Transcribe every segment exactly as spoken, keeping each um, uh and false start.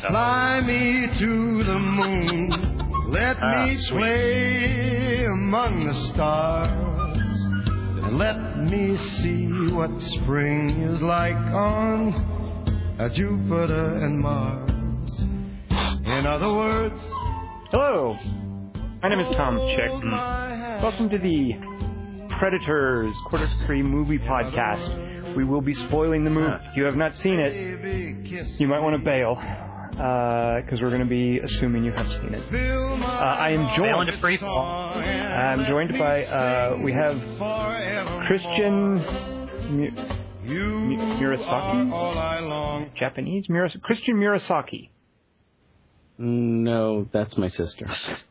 Fly me to the moon. Let ah, me sweet. play among the stars. And let me see what spring is like on uh, Jupiter and Mars. In other words... Hello. My name is Tom Chick. Welcome to the Predators Quarter Three Movie Podcast. We will be spoiling the movie. If you have not seen it, you might want to bail, because uh, we're going to be assuming you have seen it. Uh, I am joined. To free fall. I'm joined by. Uh, we have Christian Mi- Mi- Murasaki. Japanese Muras- Christian Murasaki. No, that's my sister.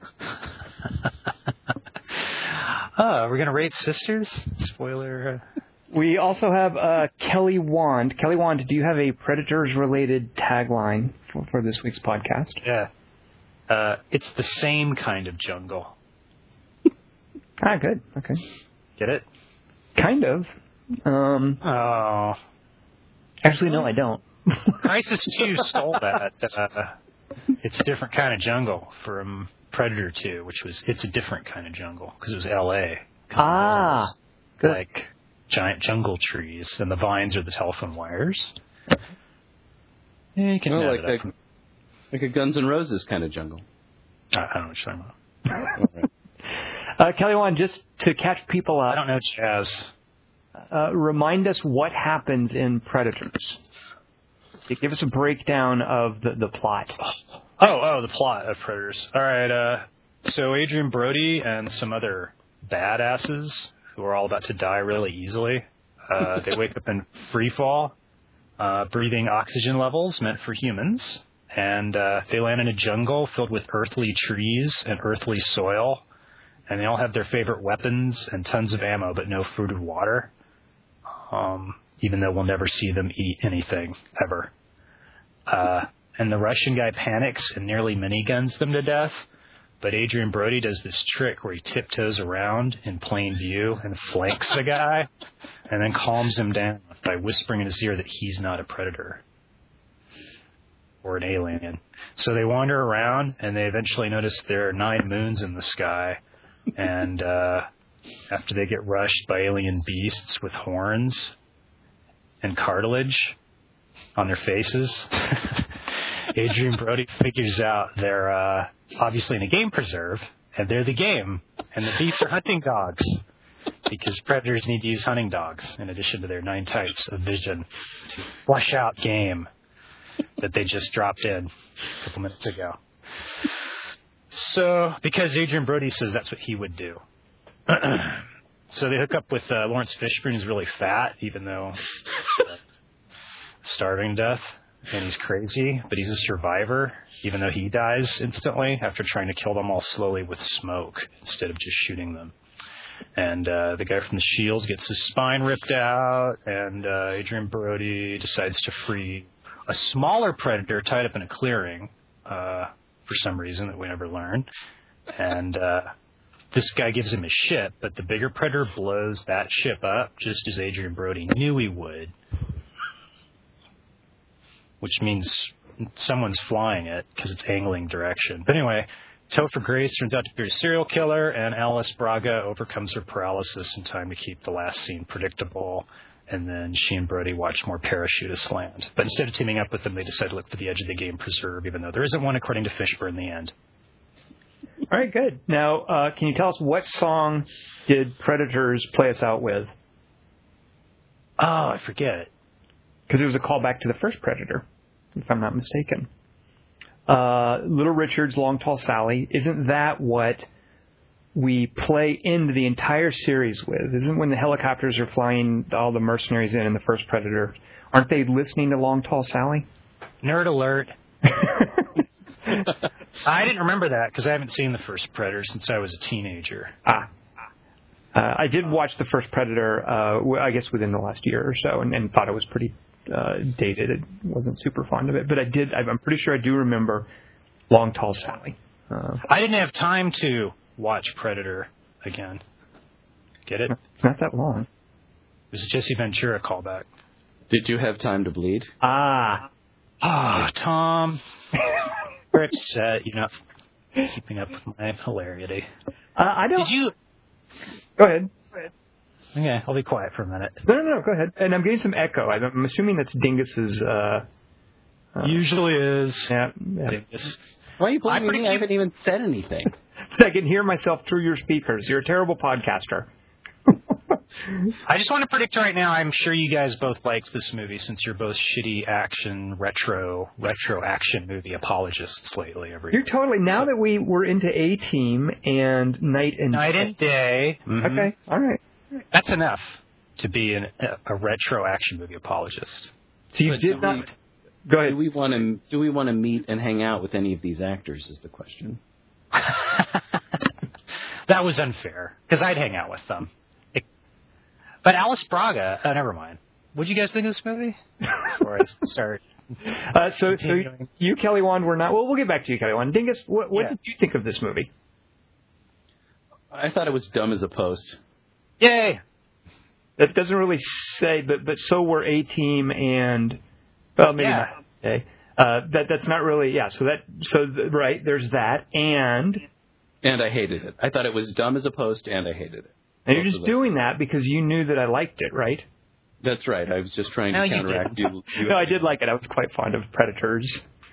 Oh, we're going to rape sisters? Spoiler. Uh... We also have uh, Kelly Wand. Kelly Wand, do you have a Predators-related tagline for, for this week's podcast? Yeah. Uh, it's the same kind of jungle. Ah, good. Okay. Get it? Kind of. Um, oh. Actually, no, I don't. Crisis two stole that. Uh, it's a different kind of jungle from Predator two, which was It's a Different Kind of Jungle, because it was L A Ah. Good. Like giant jungle trees, and the vines are the telephone wires. Yeah, you can well, know like, that. like, like a Guns N' Roses kind of jungle. I, I don't know what you're talking about. uh, Kelly Wand, just to catch people up. I don't know jazz. Uh, remind us what happens in Predators. Give us a breakdown of the, the plot. Oh, oh, the plot of Predators. All right. Uh, so Adrian Brody and some other badasses who are all about to die really easily. Uh, they wake up in free fall, uh, breathing oxygen levels meant for humans, and uh, they land in a jungle filled with earthly trees and earthly soil, and they all have their favorite weapons and tons of ammo, but no food or water. Um, even though we'll never see them eat anything, ever. Uh, and the Russian guy panics and nearly miniguns them to death, but Adrian Brody does this trick where he tiptoes around in plain view and flanks the guy, and then calms him down by whispering in his ear that he's not a predator or an alien. So they wander around, and they eventually notice there are nine moons in the sky, and uh, after they get rushed by alien beasts with horns and cartilage on their faces, Adrian Brody figures out they're uh, obviously in a game preserve, and they're the game, and the beasts are hunting dogs, because predators need to use hunting dogs in addition to their nine types of vision to flush out game that they just dropped in a couple minutes ago. So, because Adrian Brody says that's what he would do. So they hook up with uh, Lawrence Fishburne, who's really fat, even though uh, starving to death, and he's crazy, but he's a survivor, even though he dies instantly after trying to kill them all slowly with smoke instead of just shooting them. And uh, the guy from the Shield gets his spine ripped out, and uh, Adrian Brody decides to free a smaller predator tied up in a clearing uh, for some reason that we never learn. And uh, this guy gives him a ship, but the bigger predator blows that ship up just as Adrian Brody knew he would, which means someone's flying it because it's angling direction. But anyway, Topher Grace turns out to be a serial killer, and Alice Braga overcomes her paralysis in time to keep the last scene predictable. And then she and Brody watch more parachutists land. But instead of teaming up with them, they decide to look for the edge of the game preserve, even though there isn't one, according to Fishburne, in the end. All right, good. Now, uh, can you tell us what song did Predators play us out with? Oh, I forget. Because it was a callback to the first Predator, if I'm not mistaken. Uh, Little Richard's Long Tall Sally. Isn't that what we play into the entire series with? Isn't when the helicopters are flying all the mercenaries in in the first Predator, aren't they listening to Long Tall Sally? Nerd alert. I didn't remember that because I haven't seen the first Predator since I was a teenager. Ah. Uh, I did watch the first Predator, uh, I guess within the last year or so, and, and thought it was pretty uh, dated. It wasn't super fond of it, but I did. I'm pretty sure I do remember Long Tall Sally. Uh, I didn't have time to watch Predator again. Get it? It's not that long. It was a Jesse Ventura callback. Did you have time to bleed? Ah. Oh, Tom. You're upset. You're not keeping up with my hilarity. Uh, I don't. Did you? Go ahead. Okay, I'll be quiet for a minute. No, no, no. Go ahead. And I'm getting some echo. I'm assuming that's Dingus's. Uh, uh, Usually is. Yeah. yeah. Dingus. Why are you blaming pretty me? I haven't even said anything. I can hear myself through your speakers. You're a terrible podcaster. I just want to predict right now, I'm sure you guys both liked this movie since you're both shitty action, retro, retro action movie apologists lately. Every You're totally, now that we were into A-Team and Night and Night and Day. Mm-hmm. Okay, all right. That's enough to be an, a, a retro action movie apologist. So you But did do not... we- Go ahead. Do we want to? Do we want to meet and hang out with any of these actors? Is the question. That was unfair, because I'd hang out with them. It, but Alice Braga, uh, never mind. What did you guys think of this movie? Before I start. Uh, so, so you, Kelly Wand, were not... Well, we'll get back to you, Kelly Wand. Dingus, what, what Yeah. did you think of this movie? I thought it was dumb as a post. Yay! That doesn't really say, but but so were A-Team and... Well, maybe Yeah. not. Okay. Uh, that that's not really... Yeah, so that... So, th- right, there's that, and... And I hated it. I thought it was dumb as a post, and I hated it. And you're Both just of those. doing that because you knew that I liked it, right? That's right. I was just trying to No, you counteract you. you. No, I did like it. I was quite fond of Predators.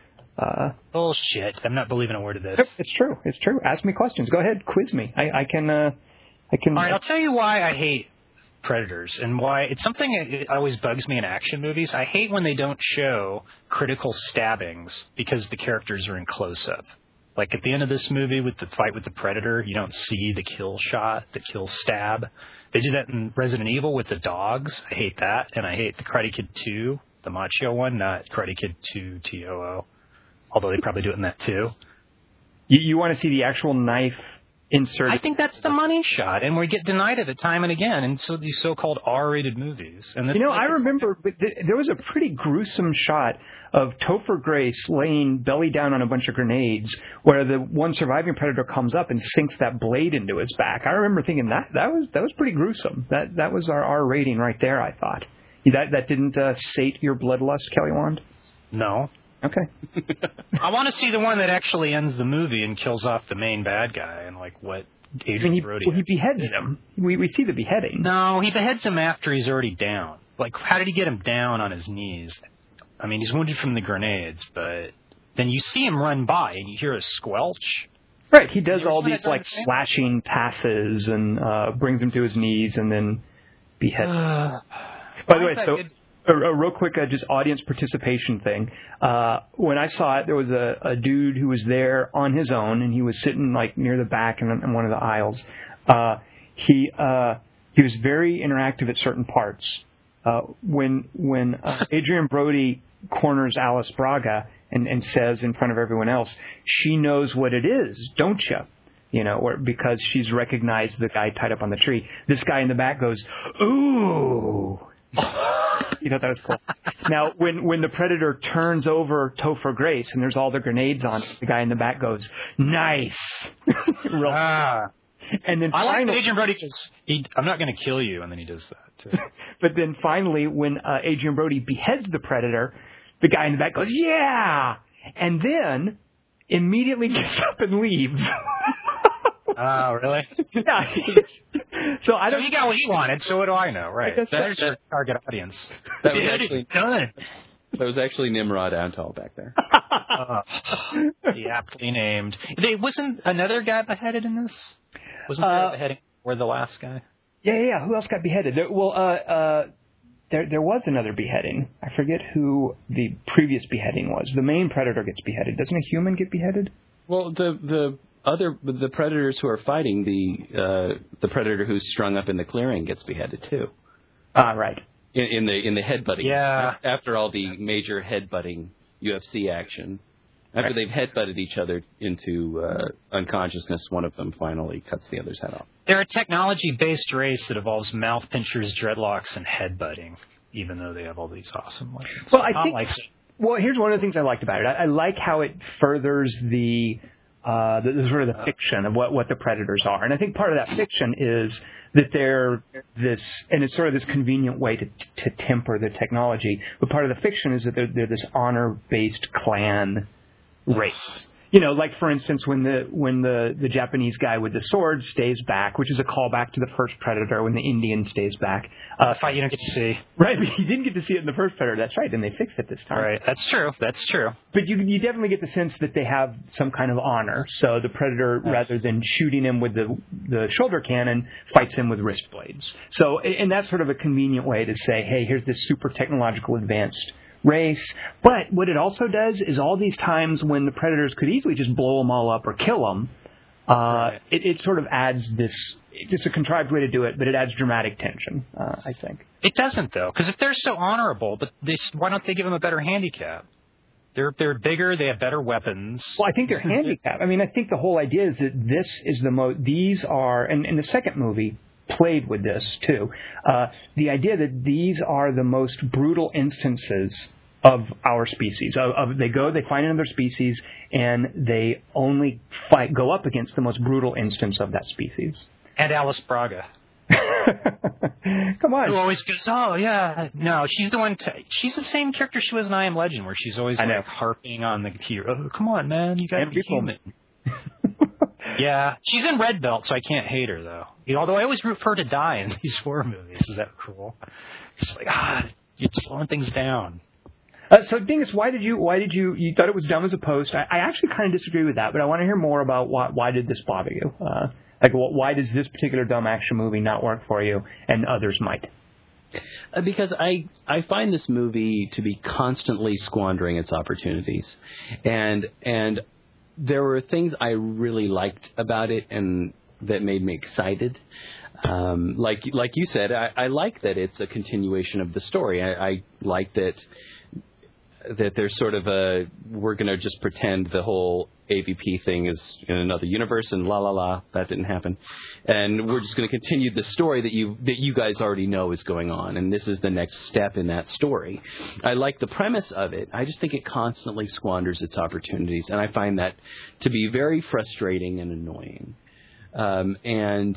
Uh, Bullshit. I'm not believing a word of this. it's true. It's true. Ask me questions. Go ahead. Quiz me. I, I can... Uh, I can... All right, I'll tell you why I hate Predators and why it's something that always bugs me in action movies. I hate when they don't show critical stabbings because the characters are in close-up. Like at the end of this movie with the fight with the Predator, you don't see the kill shot, the kill stab. They do that in Resident Evil with the dogs. I hate that. And I hate the Karate Kid two, the Machio one, not Karate Kid two T O O. Although they probably do it in that too. You, you want to see the actual knife inserted? I think that's the money shot, and we get denied it time and again in so these so-called R-rated movies. And You know, I remember but th- there was a pretty gruesome shot of Topher Grace laying belly down on a bunch of grenades where the one surviving Predator comes up and sinks that blade into his back. I remember thinking that that was that was pretty gruesome. That that was our R rating right there, I thought. That that didn't uh, sate your bloodlust, Kelly Wand? No. Okay. I want to see the one that actually ends the movie and kills off the main bad guy and like what I Adrian mean, he, Brody. well, he beheads him. We we see the beheading. No, he beheads him after he's already down. Like, how did he get him down on his knees? I mean, he's wounded from the grenades, but then you see him run by and you hear a squelch. Right, he does You all wanna these like understand? slashing passes and uh, brings him to his knees and then beheads. Uh, By the way, I so could- a, a real quick uh, just audience participation thing. Uh, when I saw it, there was a, a dude who was there on his own, and he was sitting like near the back in, in one of the aisles. Uh, he uh, he was very interactive at certain parts. Uh, when when uh, Adrian Brody corners Alice Braga and, and says in front of everyone else, "She knows what it is, don't you?" You know, or because she's recognized the guy tied up on the tree. This guy in the back goes, "Ooh." You thought that was cool. Now, when when the Predator turns over Topher Grace and there's all the grenades on it, the guy in the back goes, "Nice." Real, ah. and then I like that finally, Adrian Brody because he, I'm not going to kill you, and then he does that, too. but then finally, when uh, Adrian Brody beheads the Predator, the guy in the back goes, "Yeah," and then immediately gets up and leaves. Oh, really? Yeah. So I So don't. you got what you wanted, so what do I know, right? I guess There's that- your target audience. That was Yeah, actually done. that was actually Nimrod Antal back there. Uh, the aptly named. They, wasn't another guy beheaded in this? Wasn't there Uh, a beheading or the last guy? Yeah, yeah, yeah. Who else got beheaded? There, well, uh, uh, there there was another beheading. I forget who the previous beheading was. The main Predator gets beheaded. Doesn't a human get beheaded? Well, the the other the predators who are fighting the uh, the predator who's strung up in the clearing gets beheaded too. Ah, right. In, in the in the headbutting. Yeah. After all the major headbutting U F C action, after Right. they've headbutted each other into uh, unconsciousness, one of them finally cuts the other's head off. They're a technology-based race that involves mouth pinchers, dreadlocks, and headbutting, even though they have all these awesome weapons. Well, I Tom think- likes it. Well, here's one of the things I liked about it. I, I like how it furthers the Uh, the, the sort of the fiction of what, what the predators are. And I think part of that fiction is that they're this, and it's sort of this convenient way to to temper the technology, but part of the fiction is that they're, they're this honor-based clan race. You know, like, for instance, when the when the, the Japanese guy with the sword stays back, which is a callback to the first Predator, when the Indian stays back. Uh, fight you don't get to see. Right, but you didn't get to see it in the first Predator. That's right, and they fixed it this time. Right, that's true. That's true. But you you definitely get the sense that they have some kind of honor. So the Predator, rather than shooting him with the the shoulder cannon, fights him with wrist blades. So, and that's sort of a convenient way to say, hey, here's this super technological advanced race. But what it also does is all these times when the Predators could easily just blow them all up or kill them, uh, right. it, it sort of adds this, it's a contrived way to do it, but it adds dramatic tension, uh, I think. It doesn't, though, because if they're so honorable, but they, why don't they give them a better handicap? They're they're bigger, they have better weapons. Well, I think they're handicapped. I mean, I think the whole idea is that this is the most, these are, and in the second movie, played with this too. Uh, the idea that these are the most brutal instances of our species. Of, of they go, they find another species, and they only fight, go up against the most brutal instance of that species. And Alice Braga. Come on. Who always goes, oh yeah, no, she's the one. T- she's the same character she was in I Am Legend, where she's always like harping on the hero. Oh, come on, man, you got to be human. Yeah, she's in Red Belt, so I can't hate her, though. You know, although I always root for her to die in these horror movies. Is that cruel? It's like, ah, you're slowing things down. Uh, so, Dingus, why did you, why did you, you thought it was dumb as a post? I, I actually kind of disagree with that, but I want to hear more about why, why did this bother you? Uh, like, why does this particular dumb action movie not work for you and others might? Uh, because I, I find this movie to be constantly squandering its opportunities. And, and, there were things I really liked about it and that made me excited. Um, like like you said, I, I like that it's a continuation of the story. I, I like that that there's sort of a, we're going to just pretend the whole A V P thing is in another universe and la la la, that didn't happen. And we're just going to continue the story that you that you guys already know is going on, and this is the next step in that story. I like the premise of it. I just think it constantly squanders its opportunities, and I find that to be very frustrating and annoying. Um, and,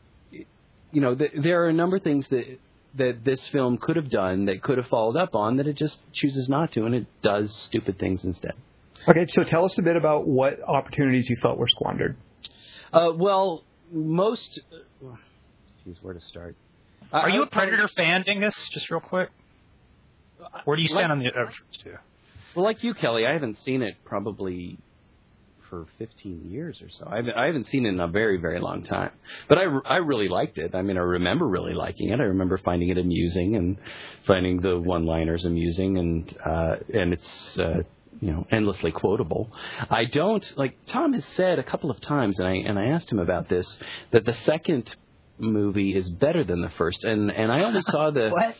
you know, th- there are a number of things that that this film could have done, that could have followed up on, that it just chooses not to, and it does stupid things instead. Okay, so tell us a bit about what opportunities you felt were squandered. Uh, well, most... Jeez, where to start? Are uh, you a Predator fan, Dingus, just real quick? Where do you stand like, on the... Uh, two? Well, like you, Kelly, I haven't seen it probably for fifteen years or so. I haven't, I haven't seen it in a very, very long time. But I, I really liked it. I mean, I remember really liking it. I remember finding it amusing and finding the one-liners amusing, and uh, and it's... Uh, you know, endlessly quotable. I don't, like Tom has said a couple of times, and I and I asked him about this, that the second movie is better than the first, and and I only saw the what?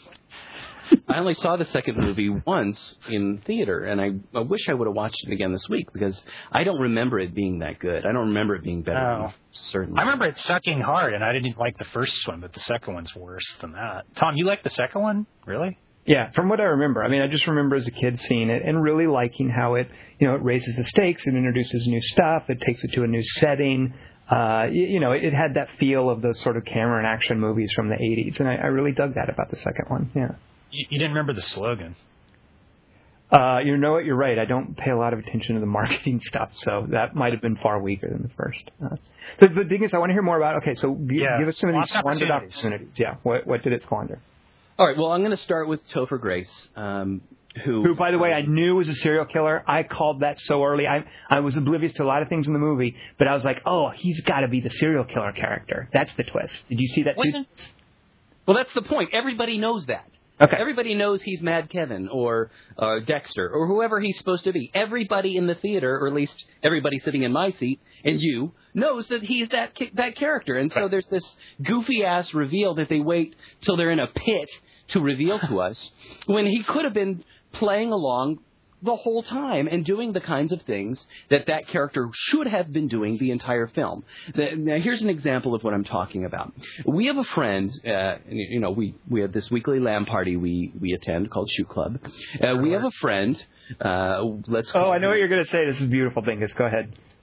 I only saw the second movie once in theater, and I, I wish I would have watched it again this week, because I don't remember it being that good. I don't remember it being better. Oh. Than certainly. I remember it sucking hard, and I didn't like the first one, but the second one's worse than that. Tom, you like the second one? Really? Yeah, from what I remember. I mean, I just remember as a kid seeing it and really liking how it, you know, it raises the stakes, it introduces new stuff, it takes it to a new setting. Uh, you, you know, it, it had that feel of those sort of Cameron action movies from the eighties, and I, I really dug that about the second one. Yeah. You, you didn't remember the slogan? Uh, you know what? You're right. I don't pay a lot of attention to the marketing stuff, so that might have been far weaker than the first. Uh, the, the thing is, I want to hear more about. Okay, so g- yeah, give us some of these squandered opportunities. opportunities. Yeah. What what did it squander? All right, well, I'm going to start with Topher Grace, um, who... Who, by the way, I knew was a serial killer. I called that so early. I I was oblivious to a lot of things in the movie, but I was like, oh, he's got to be the serial killer character. That's the twist. Did you see that too? Well, that's the point. Everybody knows that. Okay. Everybody knows he's Mad Kevin or uh, Dexter or whoever he's supposed to be. Everybody in the theater, or at least everybody sitting in my seat, and you, knows that he's that that character. And so there's this goofy-ass reveal that they wait till they're in a pit to reveal to us, when he could have been playing along the whole time and doing the kinds of things that that character should have been doing the entire film. The, now, here's an example of what I'm talking about. We have a friend, uh, you know, we, we have this weekly LAN party we, we attend called Shoot Club. Uh, we have a friend, uh, let's Oh, I know what you're going to say. This is a beautiful thing. Just go ahead.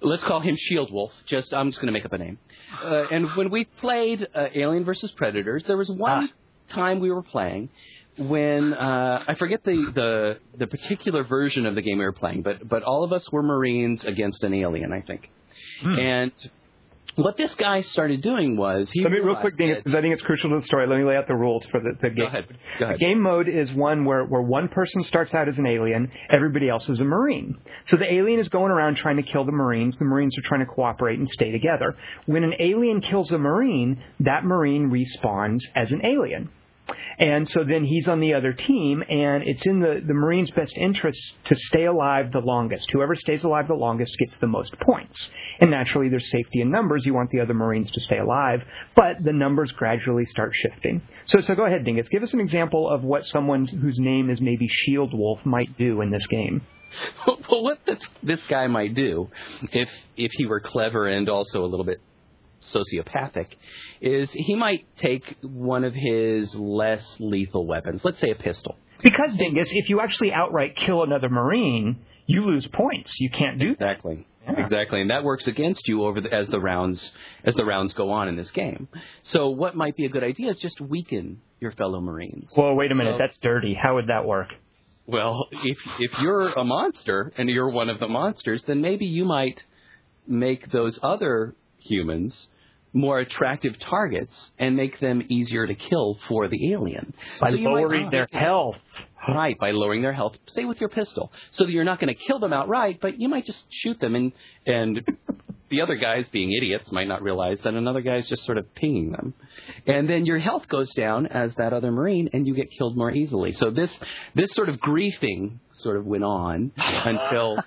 let's call him Shield Wolf. Just I'm just going to make up a name. Uh, and when we played uh, Alien versus Predators, there was one ah. time we were playing when uh, I forget the, the the particular version of the game we were playing, but but all of us were Marines against an alien, I think. Hmm. And what this guy started doing was he. Let me real quick, Dingus, because I think it's crucial to the story. Let me lay out the rules for the, the game. Go ahead. Go ahead. The game mode is one where, where one person starts out as an alien, everybody else is a Marine. So the alien is going around trying to kill the Marines. The Marines are trying to cooperate and stay together. When an alien kills a Marine, that Marine respawns as an alien. And so then he's on the other team, and it's in the, the Marine's best interest to stay alive the longest. Whoever stays alive the longest gets the most points. And naturally, there's safety in numbers. You want the other Marines to stay alive, but the numbers gradually start shifting. So so go ahead, Dingus. Give us an example of what someone whose name is maybe Shield Wolf might do in this game. Well, what this, this guy might do, if if he were clever and also a little bit sociopathic, is he might take one of his less lethal weapons, let's say a pistol. Because, Dingus, if you actually outright kill another Marine, you lose points. You can't do that. Exactly. Yeah. Exactly, and that works against you over the, as the rounds as the rounds go on in this game. So what might be a good idea is just weaken your fellow Marines. Well, wait a minute, so, that's dirty. How would that work? Well, if if you're a monster and you're one of the monsters, then maybe you might make those other humans more attractive targets and make them easier to kill for the alien. By so lowering their health. Right, by lowering their health, say with your pistol. So that you're not going to kill them outright, but you might just shoot them, and and the other guys, being idiots, might not realize that another guy's just sort of pinging them. And then your health goes down as that other Marine, and you get killed more easily. So this this sort of griefing sort of went on until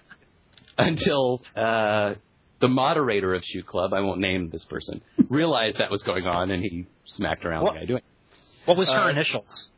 until uh, the moderator of Shoot Club, I won't name this person, realized that was going on, and he smacked around what, the guy doing it. What was her uh, initials?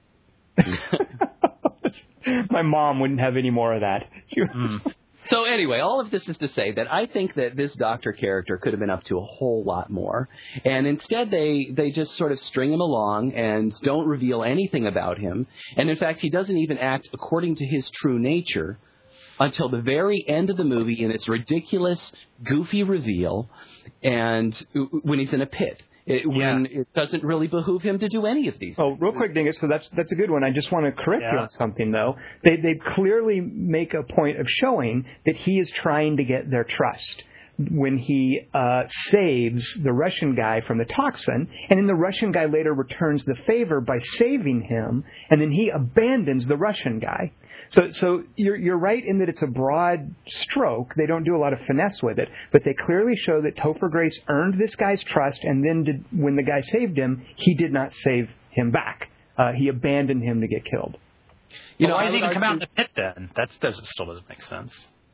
My mom wouldn't have any more of that. mm. So anyway, all of this is to say that I think that this doctor character could have been up to a whole lot more. And instead they, they just sort of string him along and don't reveal anything about him. And in fact, he doesn't even act according to his true nature until the very end of the movie in this ridiculous, goofy reveal, and when he's in a pit. It, when yeah. it doesn't really behoove him to do any of these. Oh, real quick, Dingus, so that's that's a good one. I just want to correct yeah. you on something, though. They they clearly make a point of showing that he is trying to get their trust when he uh, saves the Russian guy from the toxin, and then the Russian guy later returns the favor by saving him, and then he abandons the Russian guy. So, so you're you're right in that it's a broad stroke. They don't do a lot of finesse with it, but they clearly show that Topher Grace earned this guy's trust, and then did, when the guy saved him, he did not save him back. Uh, he abandoned him to get killed. You well, know, why does he even come out in the pit then? That doesn't still doesn't make sense.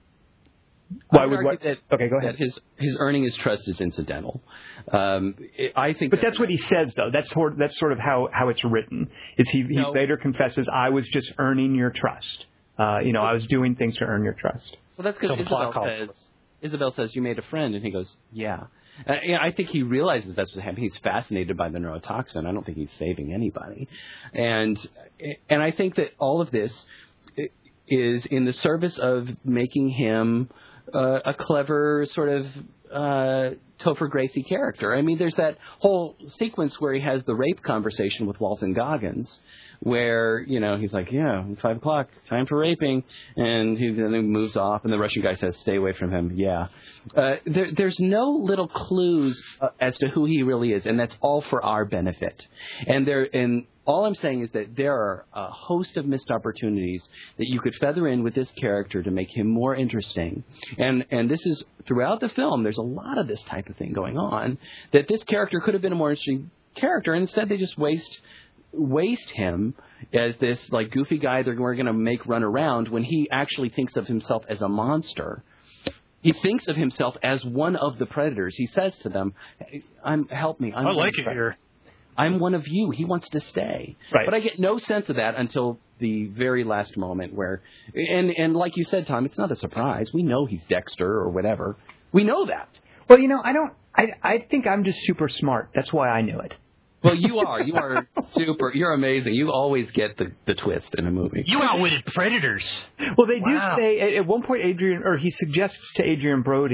Why would what? That, okay, go ahead. That his his earning his trust is incidental. Um, I think, but that that's what he says, though. That's sort that's sort of how, how it's written. Is he he no. later confesses, "I was just earning your trust. Uh, you know, I was doing things to earn your trust." Well, that's because Isabel says Isabel says you made a friend, and he goes, "Yeah." Uh, yeah, I think he realizes that's what's happening. He's fascinated by the neurotoxin. I don't think he's saving anybody, and and I think that all of this is in the service of making him Uh, a clever sort of uh, Topher Gracie character. I mean, there's that whole sequence where he has the rape conversation with Walton Goggins, where, you know, he's like, yeah, five o'clock, time for raping, and he then he moves off, and the Russian guy says, stay away from him, yeah. Uh, there, there's no little clues uh, as to who he really is, and that's all for our benefit. And there, and all I'm saying is that there are a host of missed opportunities that you could feather in with this character to make him more interesting. And and this is, throughout the film, there's a lot of this type of thing going on, that this character could have been a more interesting character, and instead they just waste waste him as this like goofy guy they're going to make run around when he actually thinks of himself as a monster. He thinks of himself as one of the predators. He says to them, hey, I'm, help me. I'm I like it here. I'm one of you. He wants to stay. Right. But I get no sense of that until the very last moment where, and, and like you said, Tom, it's not a surprise. We know he's Dexter or whatever. We know that. Well, you know, I don't, I, I think I'm just super smart. That's why I knew it. Well, you are. You are super. You're amazing. You always get the, the twist in a movie. You outwitted predators. Well, they wow. do say, at, at one point, Adrian, or he suggests to Adrian Brody,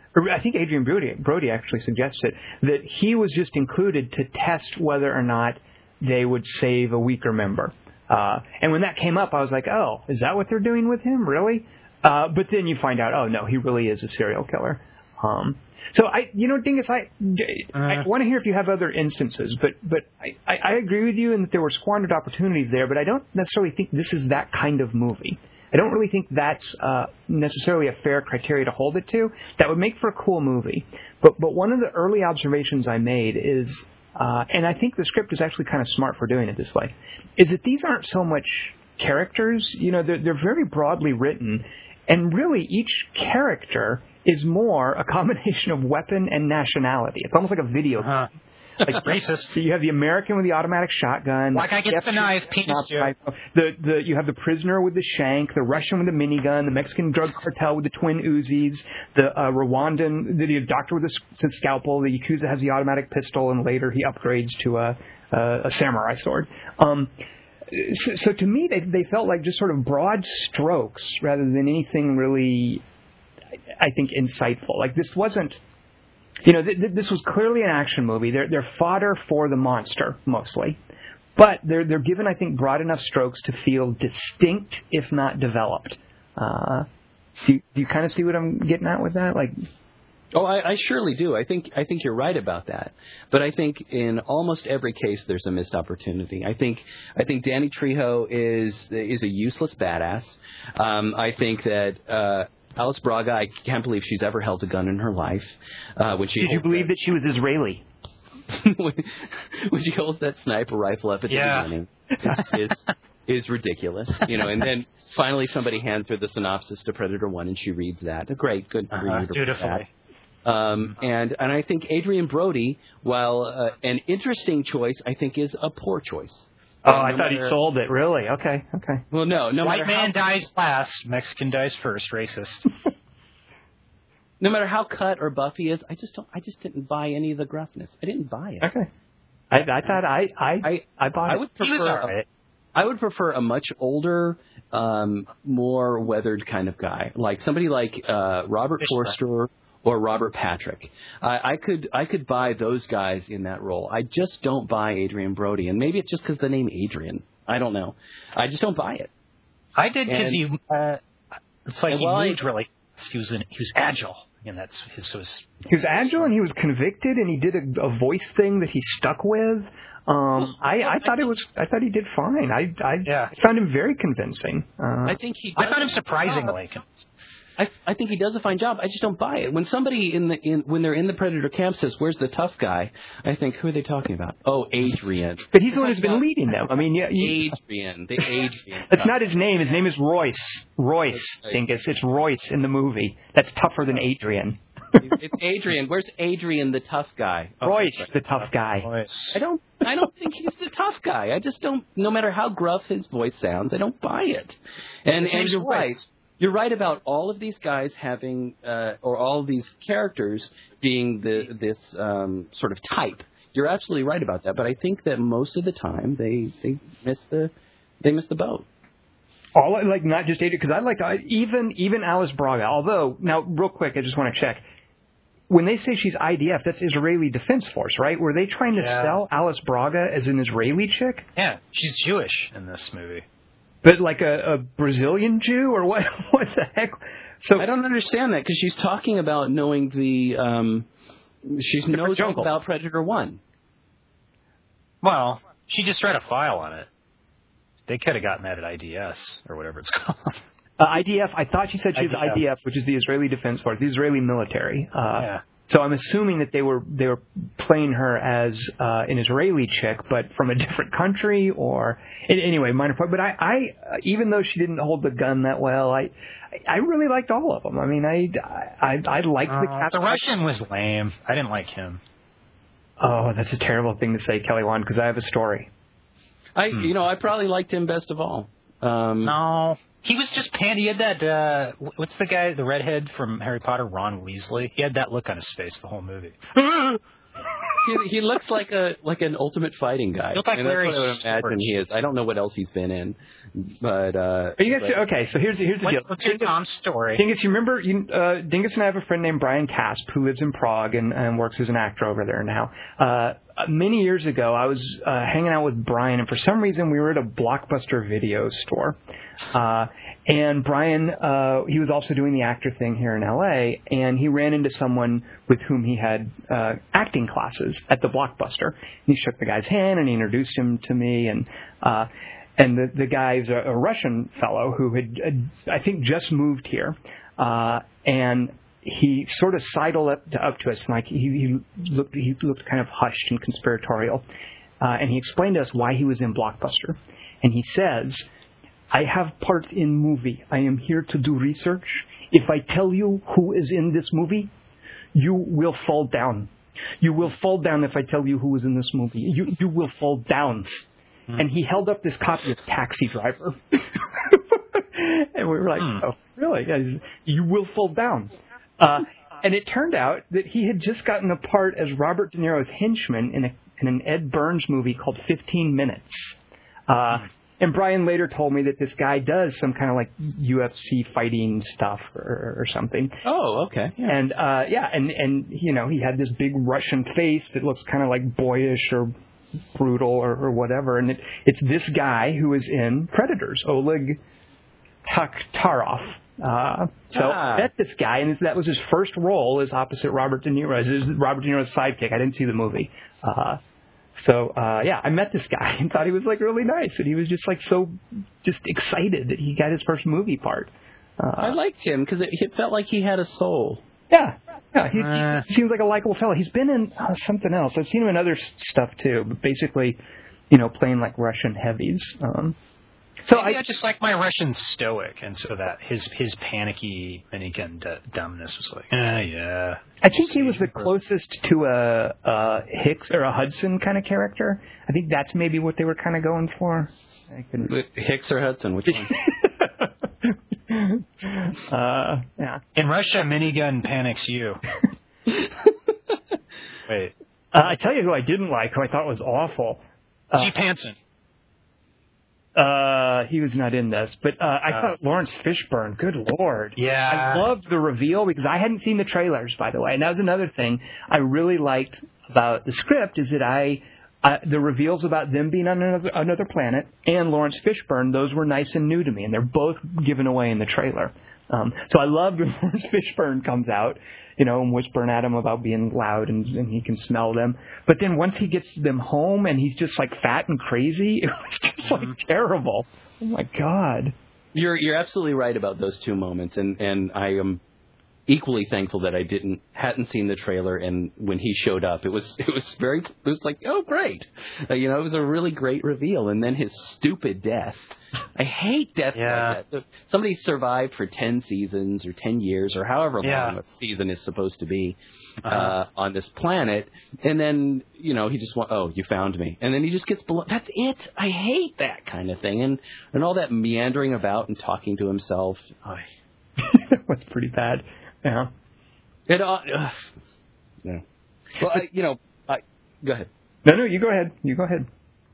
or I think Adrian Brody, Brody actually suggests it, that he was just included to test whether or not they would save a weaker member. Uh, and when that came up, I was like, oh, is that what they're doing with him? Really? Uh, but then you find out, oh, no, he really is a serial killer. Um, so, I, you know, Dingus, I, I want to hear if you have other instances, but, but I, I agree with you in that there were squandered opportunities there, but I don't necessarily think this is that kind of movie. I don't really think that's uh, necessarily a fair criteria to hold it to. That would make for a cool movie. But, but one of the early observations I made is, uh, and I think the script is actually kind of smart for doing it this way, is that these aren't so much characters. You know, they're, they're very broadly written, and really each character is more a combination of weapon and nationality. It's almost like a video game. Uh-huh. Like racist. So you have the American with the automatic shotgun. Why can't I get the knife? Penis joke. The the you have the prisoner with the shank, the Russian with the minigun, the Mexican drug cartel with the twin Uzis, the uh, Rwandan, the doctor with the, the scalpel, the Yakuza has the automatic pistol, and later he upgrades to a a, a samurai sword. Um, so, so to me, they they felt like just sort of broad strokes rather than anything really, I think, insightful. Like this wasn't. You know, th- th- this was clearly an action movie. They're, they're fodder for the monster, mostly. But they're, they're given, I think, broad enough strokes to feel distinct, if not developed. Uh, do, you, do you kind of see what I'm getting at with that? Like, Oh, I, I surely do. I think I think you're right about that. But I think in almost every case there's a missed opportunity. I think I think Danny Trejo is is a useless badass. Um, I think that uh, Alice Braga, I can't believe she's ever held a gun in her life. Uh, when she Did you believe that, that she was Israeli? when, when she holds that sniper rifle up at yeah. the beginning, is, is, is ridiculous. You know, and then finally somebody hands her the synopsis to Predator One, and she reads that. Great, good for uh-huh, you to dutifully. Um, and and I think Adrian Brody, while uh, an interesting choice, I think is a poor choice. Oh, no I thought matter, he sold it. Really? Okay, okay. Well, no, no White matter man how, dies last, Mexican dies first. Racist. No matter how cut or buff he is, I just don't. I just didn't buy any of the gruffness. I didn't buy it. Okay. I, I thought I I I, I bought I it. would He was all prefer. right. I would prefer a much older, um, more weathered kind of guy, like somebody like uh, Robert Fish Forster or Robert Patrick. I, I could I could buy those guys in that role. I just don't buy Adrian Brody, and maybe it's just because the name Adrian. I don't know. I just don't buy it. I did because And- he. Uh, it's like and he while I- moved really. He was in, he was agile, and that's his. his He was agile and he was convicted, and he did a, a voice thing that he stuck with. Um, I, I thought it was. I thought he did fine. I, I Yeah. found him very convincing. Uh, I think he. I does found him a surprisingly. job. I, I think he does a fine job. I just don't buy it. When somebody in the in when they're in the Predator camp says, "Where's the tough guy?" I think, who are they talking about? Oh, Adrian. but he's the one who's been leading them. I mean, yeah. You, Adrian. The Adrian. that's not his name. His name is Royce. Royce. I think it's it's Royce in the movie. That's tougher than Adrian. It's Adrian. Where's Adrian, the tough guy? Oh, Royce, the tough guy. I don't. I don't think he's the tough guy. I just don't. No matter how gruff his voice sounds, I don't buy it. And His and name's you're Royce. right. You're right about all of these guys having, uh, or all of these characters being the this um, sort of type. You're absolutely right about that. But I think that most of the time they they miss the they miss the boat. All like not just Adrian, because I like I, even even Alice Braga. Although now, real quick, I just want to check. When they say she's I D F, that's Israeli Defense Force, right? Were they trying to Yeah. sell Alice Braga as an Israeli chick? Yeah, she's Jewish in this movie. But like a, a Brazilian Jew or what? What the heck? So I don't understand that because she's talking about knowing the um, she knows jungles. about Predator One. Well, she just read a file on it. They could have gotten that at I D S or whatever it's called. uh, I D F. I thought she said she was I D F. I D F, which is the Israeli Defense Force, the Israeli military. Uh, Yeah. So I'm assuming that they were they were playing her as uh, an Israeli chick, but from a different country, or anyway, minor point. But I, I even though she didn't hold the gun that well, I I really liked all of them. I mean, I I I liked Uh, the cast. the Russian was lame. I didn't like him. Oh, that's a terrible thing to say, Kelly Wand, because I have a story. I Hmm. you know I probably liked him best of all. Um, No, he was just pan. He had that. Uh, what's the guy, the redhead from Harry Potter, Ron Weasley? He had that look on his face the whole movie. he, he looks like a like an Ultimate Fighting guy. You look like and Larry that's what I would imagine Storch. he is. I don't know what else he's been in, but uh, Are you guys but, okay? So here's here's the What, deal. what's your Tom's story? Dingus, you remember? You, uh, Dingus and I have a friend named Brian Casp who lives in Prague and, and works as an actor over there now. Uh, many years ago, I was uh, hanging out with Brian, and for some reason, we were at a Blockbuster video store. Uh, and Brian, uh, he was also doing the actor thing here in L A, and he ran into someone with whom he had uh, acting classes at the Blockbuster. He shook the guy's hand and he introduced him to me, and uh, and the the guy's a, a Russian fellow who had, uh, I think, just moved here, uh, and he sort of sidled up to, up to us, and like he, he looked he looked kind of hushed and conspiratorial, uh, and he explained to us why he was in Blockbuster, and he says, I have part in movie. I am here to do research. If I tell you who is in this movie, you will fall down. You will fall down if I tell you who is in this movie. You you will fall down. Mm. And he held up this copy of Taxi Driver. And we were like, mm. oh, really? Yeah, you will fall down. Uh, and it turned out that he had just gotten a part as Robert De Niro's henchman in, a, in an Ed Burns movie called fifteen minutes. Uh, mm. And Brian later told me that this guy does some kind of like U F C fighting stuff or, or something. Oh, okay. Yeah. And uh, yeah, and and you know he had this big Russian face that looks kind of like boyish or brutal or, or whatever. And it, it's this guy who is in Predators, Oleg Taktarov. Uh, so ah. I met this guy, and that was his first role as opposite Robert De Niro, as Robert De Niro's sidekick. I didn't see the movie. Uh, So, uh, yeah, I met this guy and thought he was, like, really nice. And he was just, like, so just excited that he got his first movie part. Uh, I liked him because it, it felt like he had a soul. Yeah. Yeah, he, uh, he seems like a likable fellow. He's been in uh, something else. I've seen him in other stuff, too. But basically, you know, playing, like, Russian heavies. Um, so Maybe I, I just like my Russian stoic, and so that his his panicky minigun d- dumbness was like, eh, yeah. I think he was the closest to a, a Hicks or a Hudson kind of character. I think that's maybe what they were kind of going for. I couldn't... Hicks or Hudson, which one? uh, yeah. In Russia, minigun panics you. Wait. Uh, I tell you who I didn't like, who I thought was awful. Uh, G. Panson. Uh, he was not in this, but uh, I uh, thought Lawrence Fishburne. Good Lord! Yeah, I loved the reveal because I hadn't seen the trailers, by the way, and that was another thing I really liked about the script is that I uh, the reveals about them being on another another planet and Lawrence Fishburne. Those were nice and new to me, and they're both given away in the trailer. Um, so I loved when Lawrence Fishburne comes out, you know, and whispering at him about being loud and, and he can smell them. But then once he gets them home and he's just like fat and crazy, it was just like mm-hmm. terrible. Oh my God. You're you're absolutely right about those two moments, and, and I am equally thankful that I didn't hadn't seen the trailer, and when he showed up, it was it was very it was like, oh great, uh, you know, it was a really great reveal, and then his stupid death. I hate death yeah. like that. Somebody survived for ten seasons or ten years or however yeah. long a season is supposed to be uh, uh-huh. on this planet, and then you know he just went, oh, you found me, and then he just gets below. That's it. I hate that kind of thing, and and all that meandering about and talking to himself. Oh, that's pretty bad. Yeah. It, uh, uh, yeah. Well, I, you know, I, go ahead. No, no, you go ahead. You go ahead.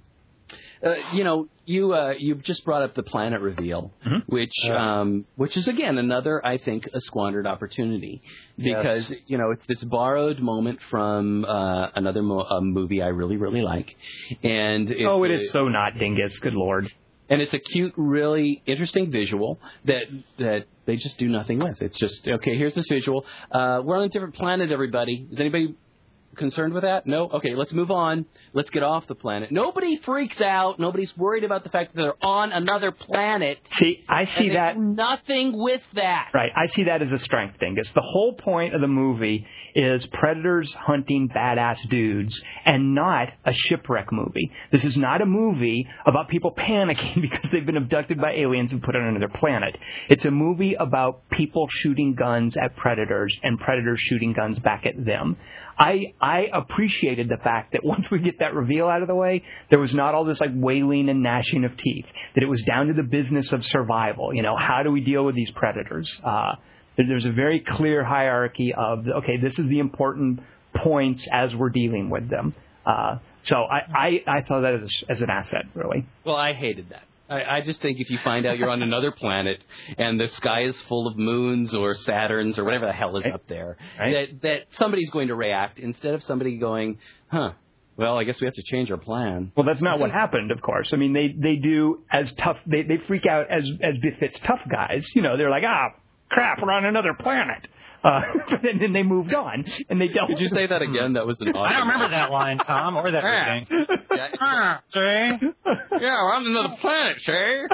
Uh, you know, you uh, you've just brought up the planet reveal, mm-hmm. which um, which is again another, I think, a squandered opportunity because yes. you know it's this borrowed moment from uh, another mo- a movie I really really like, and it's, oh, it is so not Dingus. Good Lord. And it's a cute, really interesting visual that that they just do nothing with. It's just, okay, here's this visual. Uh, we're on a different planet, everybody. Is anybody concerned with that? No? Okay, let's move on. Let's get off the planet. Nobody freaks out. Nobody's worried about the fact that they're on another planet. See, I see and that. Nothing with that. Right. I see that as a strength, Dingus. The whole point of the movie is predators hunting badass dudes and not a shipwreck movie. This is not a movie about people panicking because they've been abducted by aliens and put on another planet. It's a movie about people shooting guns at predators and predators shooting guns back at them. I I appreciated the fact that once we get that reveal out of the way, there was not all this like wailing and gnashing of teeth. That it was down to the business of survival. You know, how do we deal with these predators? Uh, there's a very clear hierarchy of okay, this is the important points as we're dealing with them. Uh, so I, I, I thought that as, as an asset, really. Well, I hated that. I, I just think if you find out you're on another planet and the sky is full of moons or Saturns or whatever the hell is right. up there, right. that, that somebody's going to react instead of somebody going, huh, well, I guess we have to change our plan. Well, that's not what happened, of course. I mean, they, they do as tough, they, they freak out as, as befits tough guys. You know, they're like, ah, crap, we're on another planet. Uh, and then they moved on, and they dealt. Did you say that again? That was an awesome I don't remember that line, Tom, or that reading. Yeah. See? Yeah, we're on another planet, Shay.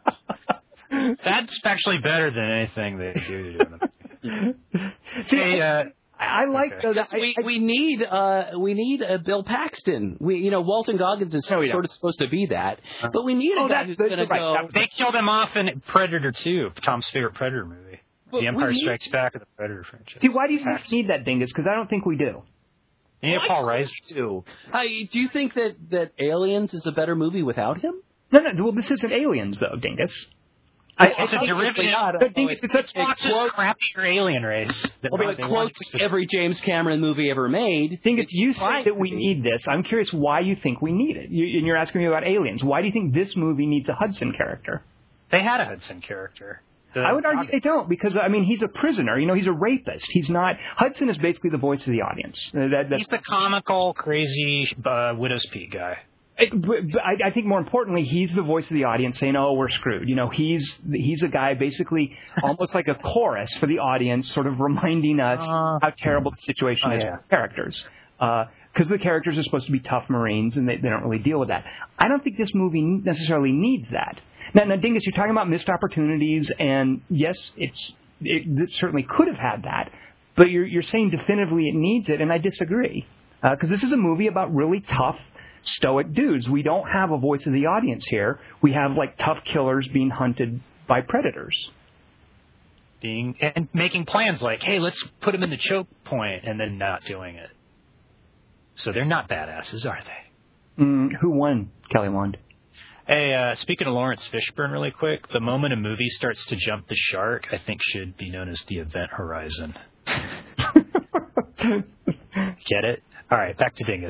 That's actually better than anything they do to them. See, hey, uh, I, I like okay. the, I, we I, we need uh we need a Bill Paxton. We you know Walton Goggins is No, we sort don't. of supposed to be that, but we need a Oh, guy that's- who's that's going to right. go. That was- They killed him off in Predator two, Tom's favorite Predator movie. But The Empire we need- Strikes Back of the Predator franchise. see, why do you think we need that, Dingus? Because I don't think we do. You need Paul Reiser. too. Hi, do you think that that Aliens is a better movie without him? No, no, well, this isn't Aliens, though, Dingus. I, I- it's a I- derivative. not. But Dingus, it's such It's this crappier alien race. That Well, it they want quotes to- every James Cameron movie ever made. Dingus, you say fine that we to me. need this. I'm curious why you think we need it. You, and you're asking me about Aliens. Why do you think this movie needs a Hudson character? They had a Hudson character. The I would argue Goggins. they don't, because, I mean, he's a prisoner. You know, he's a rapist. He's not... Hudson is basically the voice of the audience. Uh, That, that's, He's the comical, crazy uh, Widow's Peak guy. It, but I, I think more importantly, he's the voice of the audience saying, "Oh, we're screwed." You know, he's he's a guy basically almost like a chorus for the audience, sort of reminding us Uh, how terrible the situation oh, is yeah. for the characters. Because the characters are supposed to be tough Marines, and they, they don't really deal with that. I don't think this movie necessarily needs that. Now, now, Dingus, you're talking about missed opportunities, and yes, it's it, it certainly could have had that, but you're you're saying definitively it needs it, and I disagree. Because this is a movie about really tough, stoic dudes. We don't have a voice of the audience here. We have like tough killers being hunted by predators. Being and making plans like, hey, let's put him in the choke point, and then not doing it. So they're not badasses, are they? Mm, who won, Kelly Wand? Hey, uh, speaking of Lawrence Fishburne really quick, the moment a movie starts to jump the shark, I think should be known as the event horizon. Get it? All right, back to Dingus.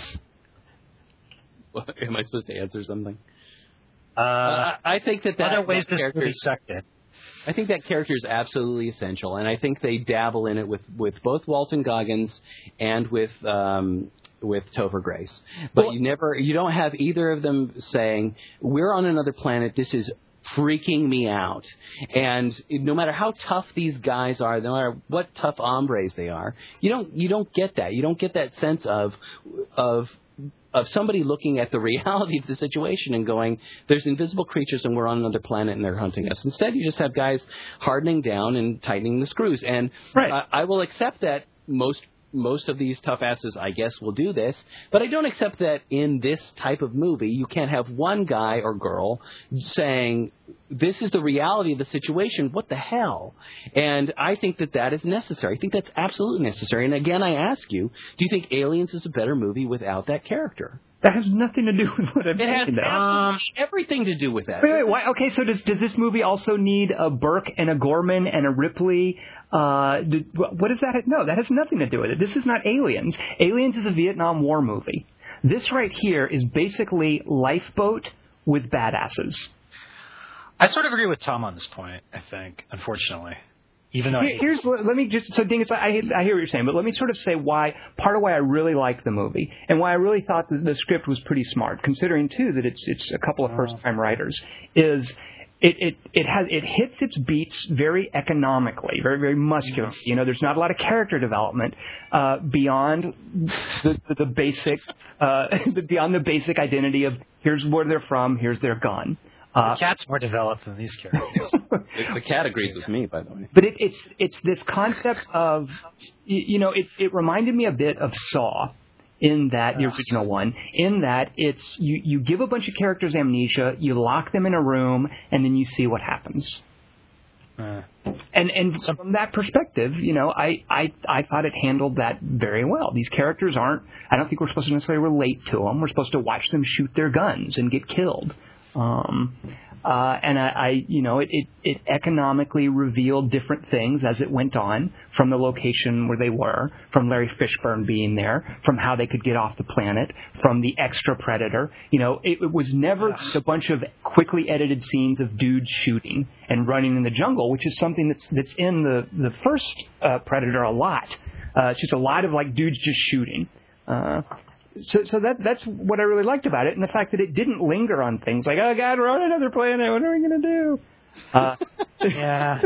Am I supposed to answer something? Uh, Uh, I think that that, other ways that this character movie is- sucked in. I think that character is absolutely essential, and I think they dabble in it with, with both Walton Goggins and with um, with Topher Grace. But Well- you never, you don't have either of them saying, "We're on another planet. This is freaking me out." And no matter how tough these guys are, no matter what tough hombres they are, you don't you don't get that. You don't get that sense of of of somebody looking at the reality of the situation and going, there's invisible creatures and we're on another planet and they're hunting us. Instead, you just have guys hardening down and tightening the screws. And Right. uh, I will accept that most most of these tough asses, I guess, will do this. But I don't accept that in this type of movie, you can't have one guy or girl saying, this is the reality of the situation. What the hell? And I think that that is necessary. I think that's absolutely necessary. And again, I ask you, do you think Aliens is a better movie without that character? That has nothing to do with what I'm It has saying, though. absolutely everything to do with that. Wait, wait, why? Okay, so does does this movie also need a Burke and a Gorman and a Ripley? Uh, do, what does that? Have? No, that has nothing to do with it. This is not Aliens. Aliens is a Vietnam War movie. This right here is basically Lifeboat with badasses. I sort of agree with Tom on this point, I think, unfortunately. Even though I Here- hate Here's let me just so Dingus, I, I hear what you're saying, but let me sort of say why part of why I really like the movie and why I really thought the, the script was pretty smart, considering too that it's it's a couple of first time writers, is it, it it has it hits its beats very economically, very very muscular. You know, there's not a lot of character development uh, beyond the, the, the basic uh, beyond the basic identity of here's where they're from, here's their gun. Uh, the cat's more developed than these characters. The, the cat agrees with me, by the way. But it, it's it's this concept of, you, you know, it, it reminded me a bit of Saw, in that the original one, in that it's you, you give a bunch of characters amnesia, you lock them in a room, and then you see what happens. Uh, And and from that perspective, you know, I, I I thought it handled that very well. These characters aren't. I don't think we're supposed to necessarily relate to them. We're supposed to watch them shoot their guns and get killed. Um, Uh, and I, I, you know, it, it, it economically revealed different things as it went on, from the location where they were, from Larry Fishburne being there, from how they could get off the planet, from the extra predator. You know, it, it was never just a bunch of quickly edited scenes of dudes shooting and running in the jungle, which is something that's that's in the the first uh, Predator a lot. Uh, it's just a lot of like dudes just shooting. Uh, So, so that that's what I really liked about it, and the fact that it didn't linger on things like, oh God, we're on another planet. What are we gonna do? Uh, yeah,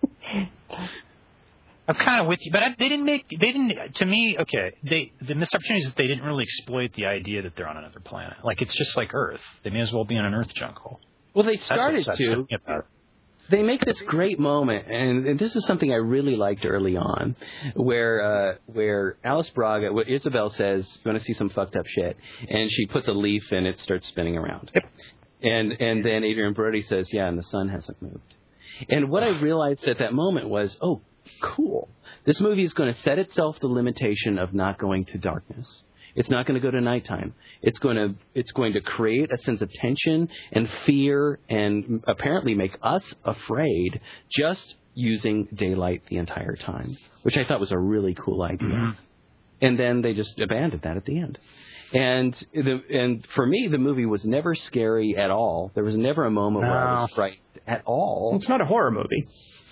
I'm kind of with you, but I, they didn't make. They didn't. To me, okay. They the missed opportunity is that they didn't really exploit the idea that they're on another planet. Like it's just like Earth. They may as well be on an Earth jungle. Well, they started to. They make this great moment, and, and this is something I really liked early on, where uh, where Alice Braga, where Isabel says, "You want to see some fucked up shit?" and she puts a leaf and it starts spinning around. Yep. And and then Adrian Brody says, "Yeah, and the sun hasn't moved." And what I realized at that moment was, oh, cool. This movie is going to set itself the limitation of not going to darkness. It's not going to go to nighttime. It's going to it's going to create a sense of tension and fear and apparently make us afraid just using daylight the entire time, which I thought was a really cool idea. Mm-hmm. And then they just abandoned that at the end. And the and for me, the movie was never scary at all. There was never a moment no. where I was frightened at all. It's not a horror movie.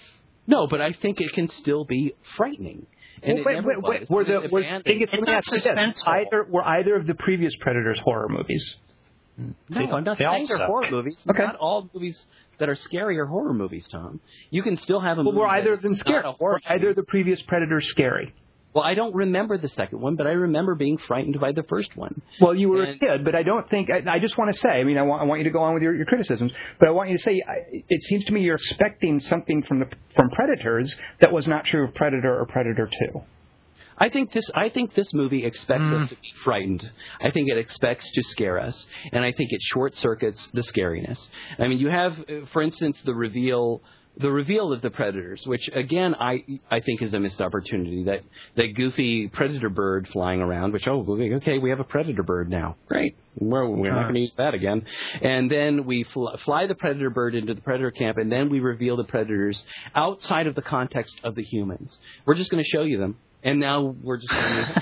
No, but I think it can still be frightening. And well, wait, wait, wait. Were, the, were, it's it's not suspenseful. Either, were either of the previous Predators horror movies? No, they, I'm not saying they're horror movies. Okay. Not all movies that are scary are horror movies, Tom. You can still have a well, movie were either of them scary? Were either of the previous Predators scary? Well, I don't remember the second one, but I remember being frightened by the first one. Well, you were and, a kid, but I don't think... I, I just want to say, I mean, I want, I want you to go on with your, your criticisms, but I want you to say, I, it seems to me you're expecting something from the from Predators that was not true of Predator or Predator two. I think this. I think this movie expects mm. us to be frightened. I think it expects to scare us, and I think it short circuits the scariness. I mean, you have, for instance, the reveal, the reveal of the Predators, which again I I think is a missed opportunity. That that goofy predator bird flying around, which oh okay we have a predator bird now, great. Well, we're not going to use that again. And then we fl- fly the predator bird into the predator camp, and then we reveal the predators outside of the context of the humans. We're just going to show you them. And now we're just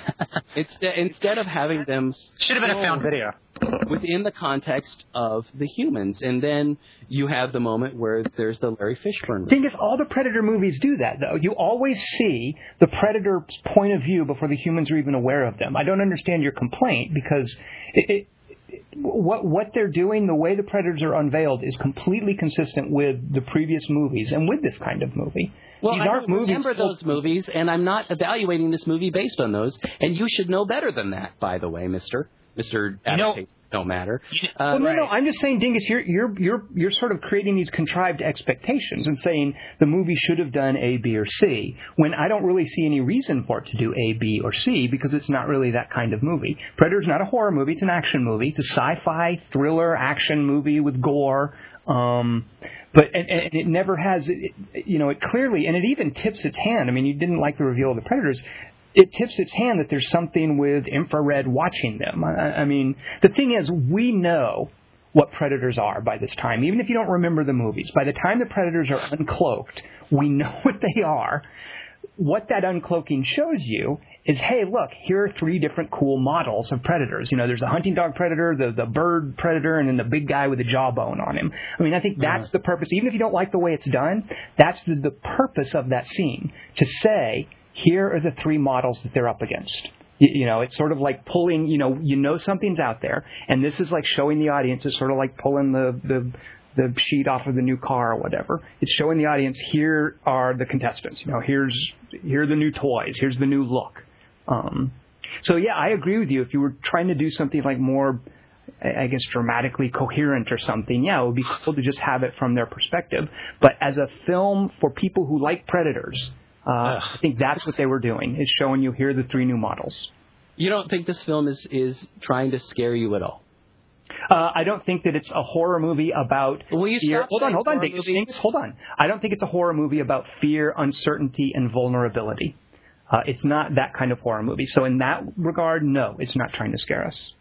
instead instead of having them should have been a found video within the context of the humans, and then you have the moment where there's the Larry Fishburne. The thing is, all the Predator movies do that, though. You always see the Predator's point of view before the humans are even aware of them. I don't understand your complaint because it, it, what what they're doing, the way the Predators are unveiled, is completely consistent with the previous movies and with this kind of movie. Well, These I aren't don't movies remember full... those movies, and I'm not evaluating this movie based on those. And you should know better than that, by the way, Mister Mister Advocate. Don't matter. Uh, well, no, right. no. I'm just saying, Dingus, you're you're you're you're sort of creating these contrived expectations and saying the movie should have done A, B, or C. When I don't really see any reason for it to do A, B, or C because it's not really that kind of movie. Predator's not a horror movie; it's an action movie. It's a sci-fi thriller action movie with gore. Um, But and, and it never has, you know, it clearly, and it even tips its hand. I mean, you didn't like the reveal of the Predators. It tips its hand that there's something with infrared watching them. I, I mean, the thing is, we know what Predators are by this time, even if you don't remember the movies. By the time the Predators are uncloaked, we know what they are. What that uncloaking shows you is, hey, look, here are three different cool models of predators. You know, there's the hunting dog predator, the, the bird predator, and then the big guy with the jawbone on him. I mean, I think that's uh-huh. the purpose. Even if you don't like the way it's done, that's the, the purpose of that scene, to say, here are the three models that they're up against. You, you know, it's sort of like pulling, you know, you know something's out there, and this is like showing the audience, it's sort of like pulling the... the the sheet off of the new car or whatever. It's showing the audience, here are the contestants. You know, here's here are the new toys. Here's the new look. Um, so, yeah, I agree with you. If you were trying to do something like more, I guess, dramatically coherent or something, yeah, it would be cool to just have it from their perspective. But as a film for people who like Predators, uh, I think that's what they were doing, is showing you, here are the three new models. You don't think this film is, is trying to scare you at all? Uh, I don't think that it's a horror movie about Will you fear. Stop hold on, hold on, Dingus, Dingus, hold on. I don't think it's a horror movie about fear, uncertainty, and vulnerability. Uh, it's not that kind of horror movie. So in that regard, no, it's not trying to scare us.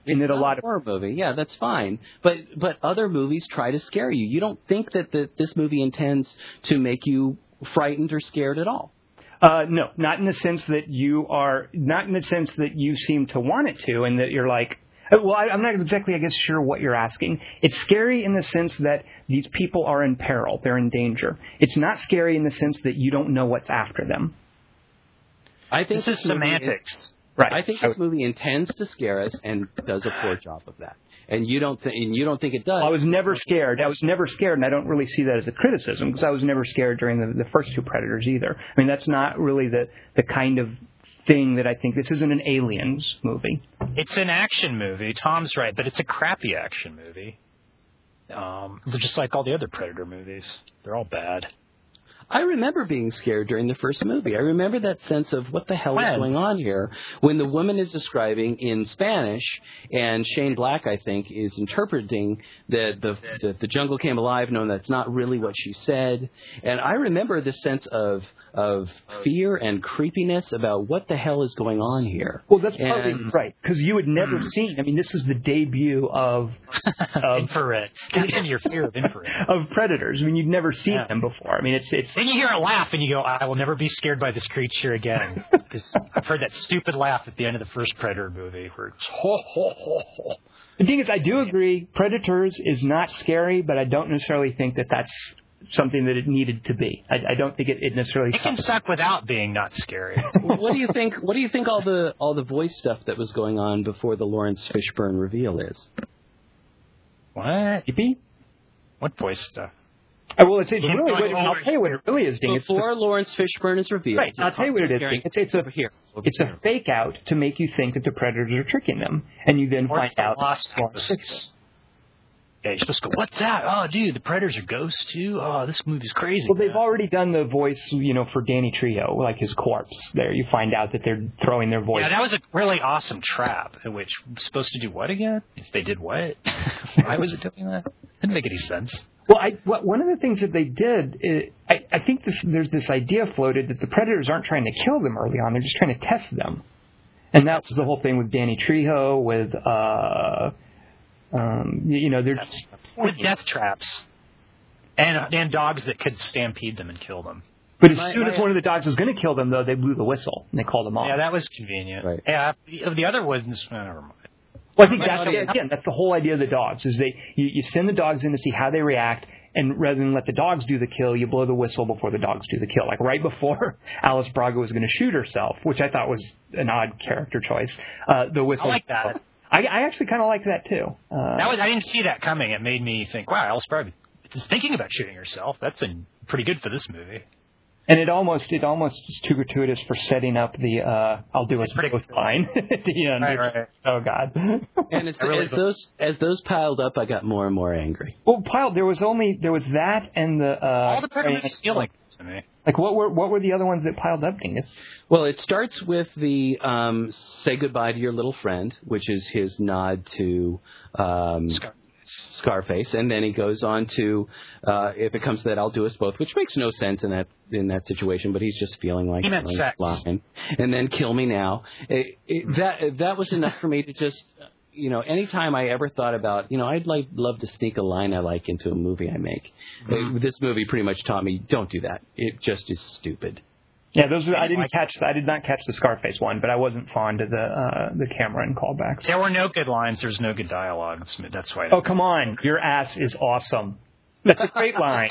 in it a lot of horror movie. Yeah, that's fine. But but other movies try to scare you. You don't think that the, this movie intends to make you frightened or scared at all. Uh, no, not in the sense that you are, not in the sense that you seem to want it to, and that you're like, well, I, I'm not exactly, I guess, sure what you're asking. It's scary in the sense that these people are in peril, they're in danger. It's not scary in the sense that you don't know what's after them. I think this is semantics. Is, right. I think this movie intends to scare us and does a poor job of that. And you don't th- and you don't think it does. I was never scared. I was never scared, and I don't really see that as a criticism because I was never scared during the, the first two Predators either. I mean, that's not really the, the kind of thing that I think. This isn't an Aliens movie. It's an action movie. Tom's right, but it's a crappy action movie. Um, they're just like all the other Predator movies. They're all bad. I remember being scared during the first movie. I remember that sense of what the hell when? is going on here when the woman is describing in Spanish, and Shane Black, I think, is interpreting that the, the the jungle came alive, knowing that's not really what she said. And I remember this sense of of fear and creepiness about what the hell is going on here. Well, that's probably and, right, because you had never mm. seen. I mean, this is the debut of, of infrared. Taps into your fear of infrared of Predators. I mean, you'd never seen yeah. them before. I mean, it's it's. Then you hear a laugh and you go, "I will never be scared by this creature again." Because I've heard that stupid laugh at the end of the first Predator movie, where it's ho ho ho ho. The thing is, I do agree, Predators is not scary, but I don't necessarily think that that's something that it needed to be. I, I don't think it, it necessarily. It can suck without being not scary. What do you think? What do you think all the all the voice stuff that was going on before the Lawrence Fishburne reveal is? What? Yippee? What voice stuff? Uh, well, it's, it's really. What, I'll tell you what it really is, Ding. Before it's the, Lawrence Fishburne is revealed. Right. I'll tell you what it is. Ding. It's it's a over here. Over it's here. a fake out to make you think that the Predators are tricking them, and you then or find the out. Lost Ghosts. Yeah, you're supposed to go, what's that? Oh, dude, the Predators are ghosts, too? Oh, this movie's crazy. Well, they've already done the voice, you know, for Danny Trejo, like his corpse. There, you find out that they're throwing their voice. Yeah, that was a really awesome trap, which was supposed to do what again? If they did what? Why was it doing that? Didn't make any sense. Well, I, well, one of the things that they did, is, I, I think this, there's this idea floated that the Predators aren't trying to kill them early on. They're just trying to test them. And that was the whole thing with Danny Trejo, with... Uh, Um, you know, there's with death traps and and dogs that could stampede them and kill them. But as my, soon my, as one of the dogs was going to kill them, though, they blew the whistle and they called them off. Yeah, that was convenient. Right. Yeah, the other ones, oh, never mind. Well, I think that's again, that's the whole idea of the dogs is they you, you send the dogs in to see how they react, and rather than let the dogs do the kill, you blow the whistle before the dogs do the kill. Like right before Alice Braga was going to shoot herself, which I thought was an odd character choice. Uh, the whistle. I like that. I, I actually kind of like that too. Uh, that was I didn't see that coming. It made me think, wow, Alice Braga is thinking about shooting herself. That's a, pretty good for this movie. And it almost it almost is too gratuitous for setting up the uh, "I'll do it both fine" at the end. Right, right. Oh God! And as, really as those as those piled up, I got more and more angry. Well, piled there was only there was that and the uh, all the Predators feel like this to me. Like what were what were the other ones that piled up, Dingus? Well, it starts with the um, "Say goodbye to your little friend," which is his nod to um, Scar- Scarface, and then he goes on to uh, "If it comes to that, I'll do us both," which makes no sense in that in that situation. But he's just feeling like he meant sex. Line. And then "Kill me now." It, it, that that was enough for me to just. You know, anytime I ever thought about, you know, I'd like love to sneak a line I like into a movie I make. Mm-hmm. This movie pretty much taught me, don't do that. It just is stupid. Yeah, those were, I didn't catch. I did not catch the Scarface one, but I wasn't fond of the uh, the Cameron callbacks. There were no good lines. There was no good dialogue. That's why. Oh come on, your ass is awesome. That's a great line.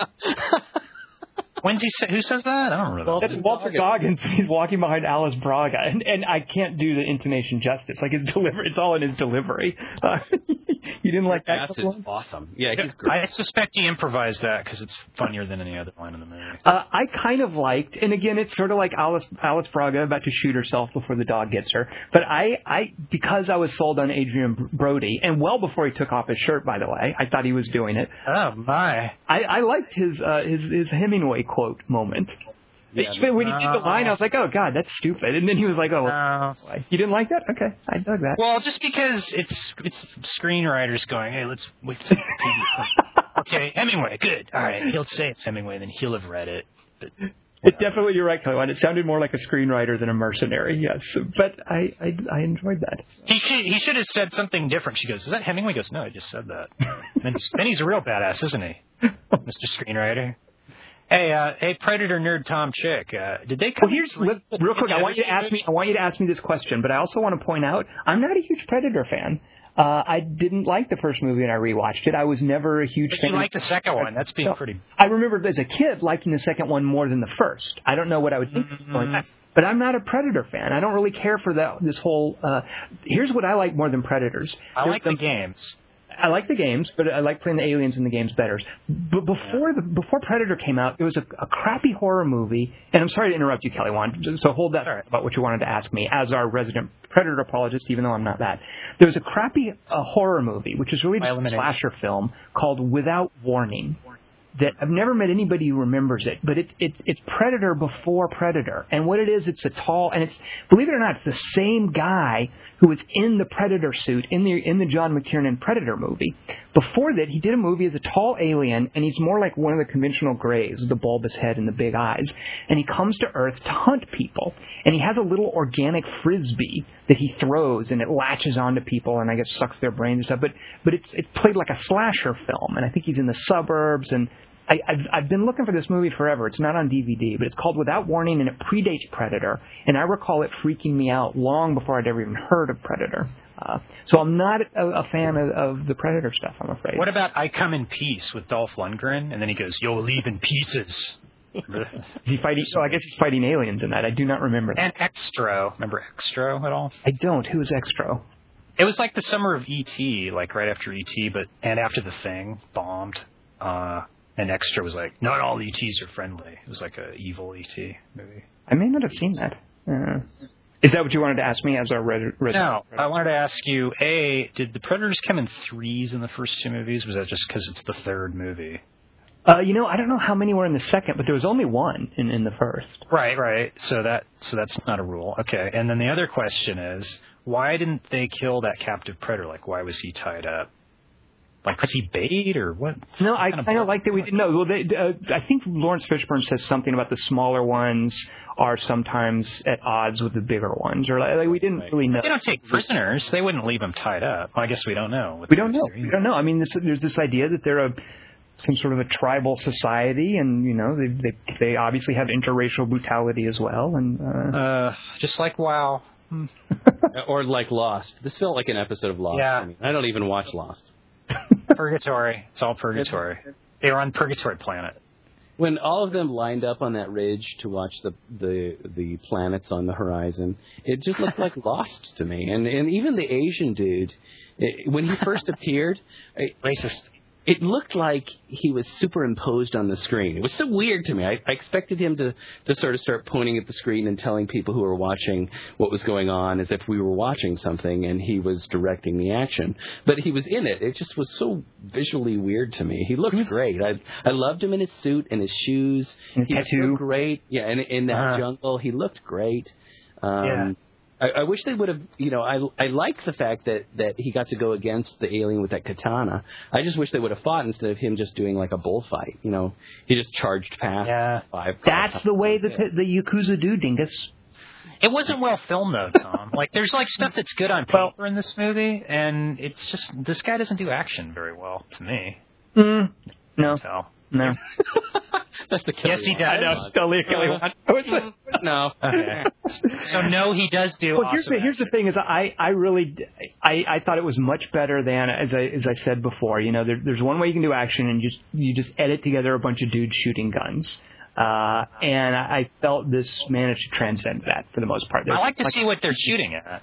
When's he say, who says that? I don't remember. That's Walter Goggins. He's walking behind Alice Braga, and, and I can't do the intonation justice. Like his delivery, it's all in his delivery. Uh, you didn't like that? That's awesome. Yeah, he's great. I suspect he improvised that because it's funnier than any other line in the movie. Uh, I kind of liked, and again, it's sort of like Alice Alice Braga about to shoot herself before the dog gets her. But I, I because I was sold on Adrian Brody, and well before he took off his shirt, by the way, I thought he was doing it. Oh my! I, I liked his uh, his his Hemingway quote moment. Yeah, Even when he did the line, I was like, "Oh God, that's stupid." And then he was like, "Oh, no. You didn't like that? Okay, I dug that." Well, just because it's it's screenwriters going, "Hey, let's wait." Okay, Hemingway, good. All right, he'll say it's Hemingway, then he'll have read it. But It definitely, you're right, Kelly. It sounded more like a screenwriter than a mercenary, yes. But I, I, I enjoyed that. He should, he should have said something different. She goes, is that Hemingway? He goes, no, I just said that. then, then he's a real badass, isn't he, Mister Screenwriter? Hey, uh, hey, Predator nerd Tom Chick. Uh, did they come? Well, here's real quick. I want you to ask me. I want you to ask me this question, but I also want to point out I'm not a huge Predator fan. Uh, I didn't like the first movie, and I rewatched it. I was never a huge but fan. You like the second one? That's being pretty. I remember as a kid liking the second one more than the first. I don't know what I would think, mm-hmm. but I'm not a Predator fan. I don't really care for that. This whole. Uh, here's what I like more than Predators. I There's like the, the games. I like the games, but I like playing the aliens in the games better. But before the before Predator came out, there was a, a crappy horror movie. And I'm sorry to interrupt you, Kelly Wand. So hold that right. about what you wanted to ask me as our resident Predator apologist, even though I'm not that. There was a crappy uh, horror movie, which is really just a slasher film called Without Warning. That I've never met anybody who remembers it, but it, it it's Predator before Predator. And what it is, it's a tall, and it's, believe it or not, it's the same guy who was in the Predator suit in the in the John McTiernan Predator movie. Before that, he did a movie as a tall alien, and he's more like one of the conventional Greys, with the bulbous head and the big eyes. And he comes to Earth to hunt people. And he has a little organic frisbee that he throws, and it latches onto people, and I guess sucks their brains and stuff. But but it's it's played like a slasher film, and I think he's in the suburbs, and I, I've, I've been looking for this movie forever. It's not on D V D, but it's called Without Warning, and it predates Predator. And I recall it freaking me out long before I'd ever even heard of Predator. Uh, so I'm not a, a fan of, of the Predator stuff, I'm afraid. What about I Come in Peace with Dolph Lundgren? And then he goes, you'll leave in pieces. Is he fighting? So I guess he's fighting aliens in that. I do not remember that. And Extro. Remember Extro at all? I don't. Who is Extro? It was like the summer of E T, like right after E T, but and after The Thing bombed. Uh, And Extra was like, not all E Ts are friendly. It was like a evil E T movie. I may not have seen that. Uh, is that what you wanted to ask me as our red? red no, red I wanted to ask you, A, did the Predators come in threes in the first two movies? Was that just because it's the third movie? Uh, you know, I don't know how many were in the second, but there was only one in, in the first. Right, right. So that so that's not a rule. Okay. And then the other question is, why didn't they kill that captive Predator? Like, why was he tied up? Like, was he bait or what? No, I kind of like that we didn't know. Well, they, uh, I think Lawrence Fishburne says something about the smaller ones are sometimes at odds with the bigger ones, or like, like we didn't really know. They don't take prisoners. They wouldn't leave them tied up. Well, I guess we don't know. We don't know. We don't know. I mean, this, there's this idea that they're a some sort of a tribal society, and you know, they they, they obviously have interracial brutality as well, and uh, uh, just like WoW, or like Lost. This felt like an episode of Lost. Yeah. I mean, I don't even watch Lost. Purgatory. It's all purgatory. They were on Purgatory Planet. When all of them lined up on that ridge to watch the the, the planets on the horizon, it just looked like Lost to me. And and even the Asian dude, it, when he first appeared, it, racist. It looked like he was superimposed on the screen. It was so weird to me. I, I expected him to, to sort of start pointing at the screen and telling people who were watching what was going on as if we were watching something, and he was directing the action. But he was in it. It just was so visually weird to me. He looked great. I I loved him in his suit and his shoes. His he tattoo. looked great. Yeah, and in that uh-huh. jungle, he looked great. Um, yeah. I, I wish they would have, you know, I I like the fact that, that he got to go against the alien with that katana. I just wish they would have fought instead of him just doing like a bullfight. You know, he just charged past yeah. five. That's the way the the Yakuza do, dingus. It wasn't well filmed though, Tom. Like, there's like stuff that's good on paper well, in this movie, and it's just this guy doesn't do action very well to me. Mm, no, so. no. That's the Kelly yes, he one. does. I know, Kelly, Kelly one. No. Okay. So no, he does do. Well, awesome here's the here's the thing: is I I really I, I thought it was much better than as I as I said before. You know, there, there's one way you can do action, and just you just edit together a bunch of dudes shooting guns. Uh, and I felt this managed to transcend that for the most part. There's I like to like, see what they're shooting at.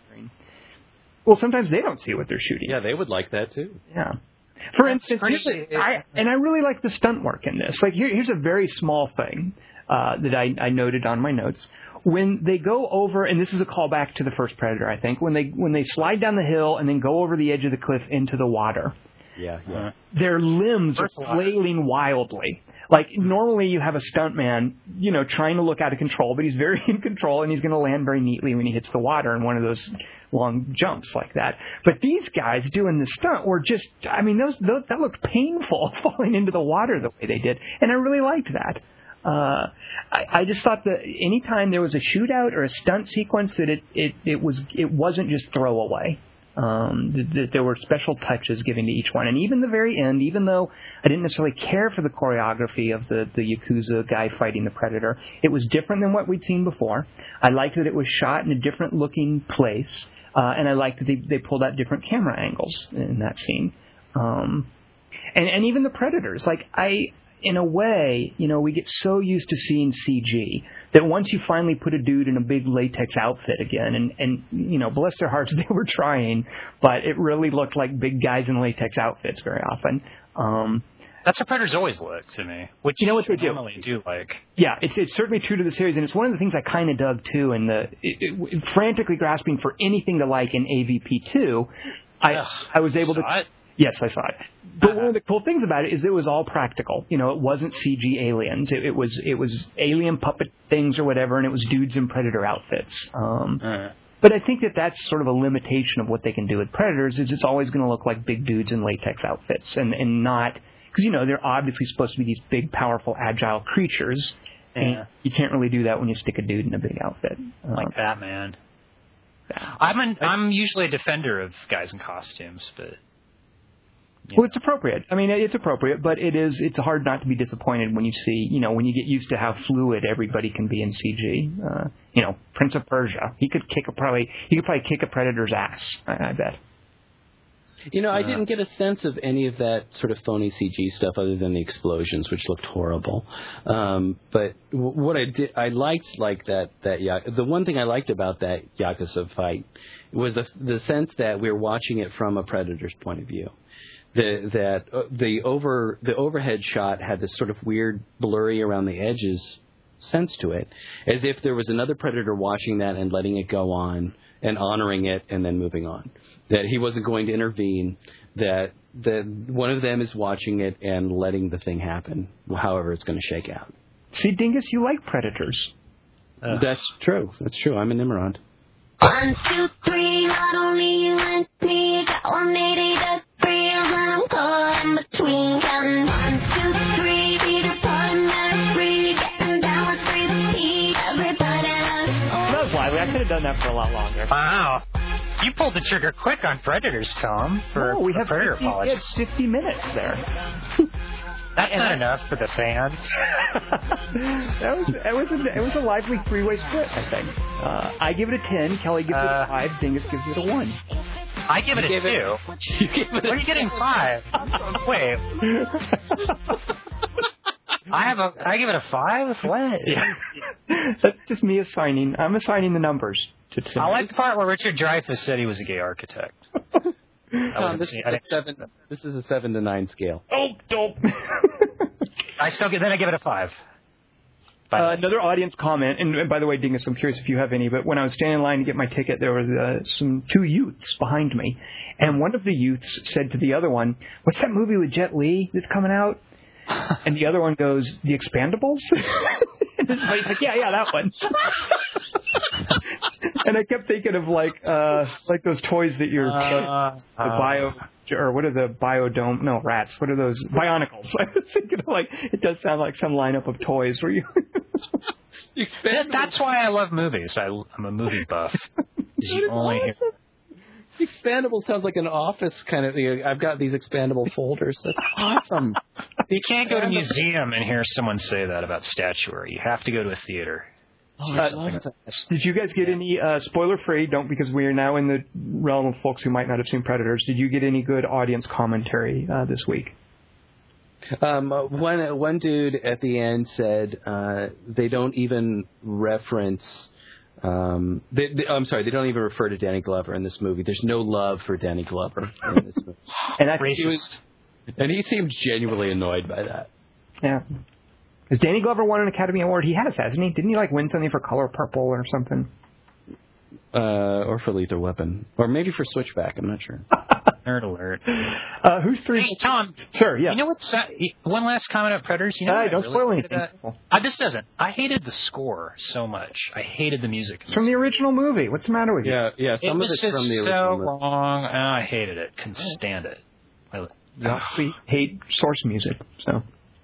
Well, sometimes they don't see what they're shooting. Yeah, they would like that too. Yeah. For That's instance, pretty, here's a, I, and I really like the stunt work in this. Like, here, here's a very small thing uh, that I, I noted on my notes. When they go over, and this is a callback to the first Predator, I think, when they when they slide down the hill and then go over the edge of the cliff into the water. Yeah, yeah. Their limbs are flailing wildly. Like, normally you have a stuntman, you know, trying to look out of control, but he's very in control, and he's going to land very neatly when he hits the water in one of those long jumps like that. But these guys doing the stunt were just, I mean, those, those that looked painful, falling into the water the way they did, and I really liked that. Uh, I, I just thought that anytime there was a shootout or a stunt sequence, that it, it, it was it wasn't just throwaway. Um, that, that there were special touches given to each one, and even the very end, even though I didn't necessarily care for the choreography of the the Yakuza guy fighting the Predator, it was different than what we'd seen before. I liked that it was shot in a different looking place, uh, and I liked that they they pulled out different camera angles in that scene. Um, and and even the Predators, like I. In a way, you know, we get so used to seeing C G that once you finally put a dude in a big latex outfit again, and, and you know, bless their hearts, they were trying, but it really looked like big guys in latex outfits very often. Um, That's how Predators always look to me, which you know what they do. normally do like. Yeah, it's it's certainly true to the series, and it's one of the things I kind of dug too. And the it, it, frantically grasping for anything to like in A V P two, I Ugh, I was able to. it? Yes, I saw it. But one of the cool things about it is it was all practical. You know, it wasn't C G aliens. It, it was it was alien puppet things or whatever, and it was dudes in Predator outfits. Um, uh. But I think that that's sort of a limitation of what they can do with Predators. Is it's always going to look like big dudes in latex outfits, and and not because you know they're obviously supposed to be these big, powerful, agile creatures. Yeah. And you can't really do that when you stick a dude in a big outfit. Um, Like Batman. I'm an, I'm usually a defender of guys in costumes, but. Yeah. Well, it's appropriate. I mean, it's appropriate, but it is. It's hard not to be disappointed when you see, you know, when you get used to how fluid everybody can be in C G. Uh, you know, Prince of Persia, he could kick a probably he could probably kick a Predator's ass. I, I bet. You know, I Uh, didn't get a sense of any of that sort of phony C G stuff other than the explosions, which looked horrible. Um, but w- what I did, I liked like that that ya- the one thing I liked about that Yakuza fight was the the sense that we were watching it from a Predator's point of view. The, that uh, the over the overhead shot had this sort of weird blurry around the edges sense to it, as if there was another Predator watching that and letting it go on and honoring it and then moving on. That he wasn't going to intervene. That that one of them is watching it and letting the thing happen, however it's going to shake out. See, Dingus, you like Predators. Uh, That's true. That's true. I'm a Nimrod. One, two, three, not only you and me, got one eighty to three, and I'm caught in between, counting one, two, three, feet apart and they're free, getting down with three feet, everybody loves. That was lively. I could have done that for a lot longer. Wow. You pulled the trigger quick on Predators, Tom, for no, we for have Predator fifty, we had apologies. fifty minutes there. That's and not I, enough for the fans. that was it was a it was a lively three way split, I think. Uh, I give it a ten. Kelly gives it Uh, a five. Dingus gives it a one. I give it a gave two. It, you gave it What are you getting five? Wait. I have a. I give it a five. What? Yeah. That's just me assigning. I'm assigning the numbers to two. I like the part where Richard Dreyfuss said he was a gay architect. I Tom, wasn't this, seeing- is I a didn't- seven, this is a seven to nine scale. Oh, don't. I still get. Then I give it a five. Uh, another audience comment, and, and by the way, Dingus, I'm curious if you have any, but when I was standing in line to get my ticket, there was uh, some two youths behind me, and one of the youths said to the other one, "What's that movie with Jet Li that's coming out?" And the other one goes, "The Expandables?" And he's like, "Yeah, yeah, that one." And I kept thinking of like uh, like those toys that you're Uh, the bio or what are the biodome? No, rats. What are those bionicles? I was thinking of like it does sound like some lineup of toys where you. That, that's why I love movies. I, I'm a movie buff. You only hear. Expandable sounds like an office kind of thing. I've got these expandable folders. That's awesome. You can't go to a museum and hear someone say that about statuary. You have to go to a theater. Oh, Uh, I love that. Did you guys get any uh, spoiler-free? Don't because we are now in the realm of folks who might not have seen Predators. Did you get any good audience commentary uh, this week? Um, uh, one one dude at the end said uh, they don't even reference. Um, they, they, I'm sorry, they don't even refer to Danny Glover in this movie. There's no love for Danny Glover in this movie, And I think he Racist. was, and he seemed genuinely annoyed by that. yeah. Has Danny Glover won an Academy Award? He has, hasn't he? Didn't he like win something for Color Purple or something? Uh, or for Lethal Weapon, or maybe for Switchback. I'm not sure. Nerd alert. Uh, who's three? Hey, Tom. Sure, yeah. You know what's uh, one last comment about Predators? You know Hey, what I don't really spoil hated anything. about- Uh, this doesn't. I hated the score so much. I hated the music. It's from the original movie. What's the matter with you? Yeah, yeah. It Some was of it's just from the so original. movie. long. and I hated it. Couldn't stand it. I, You obviously hate source music, so.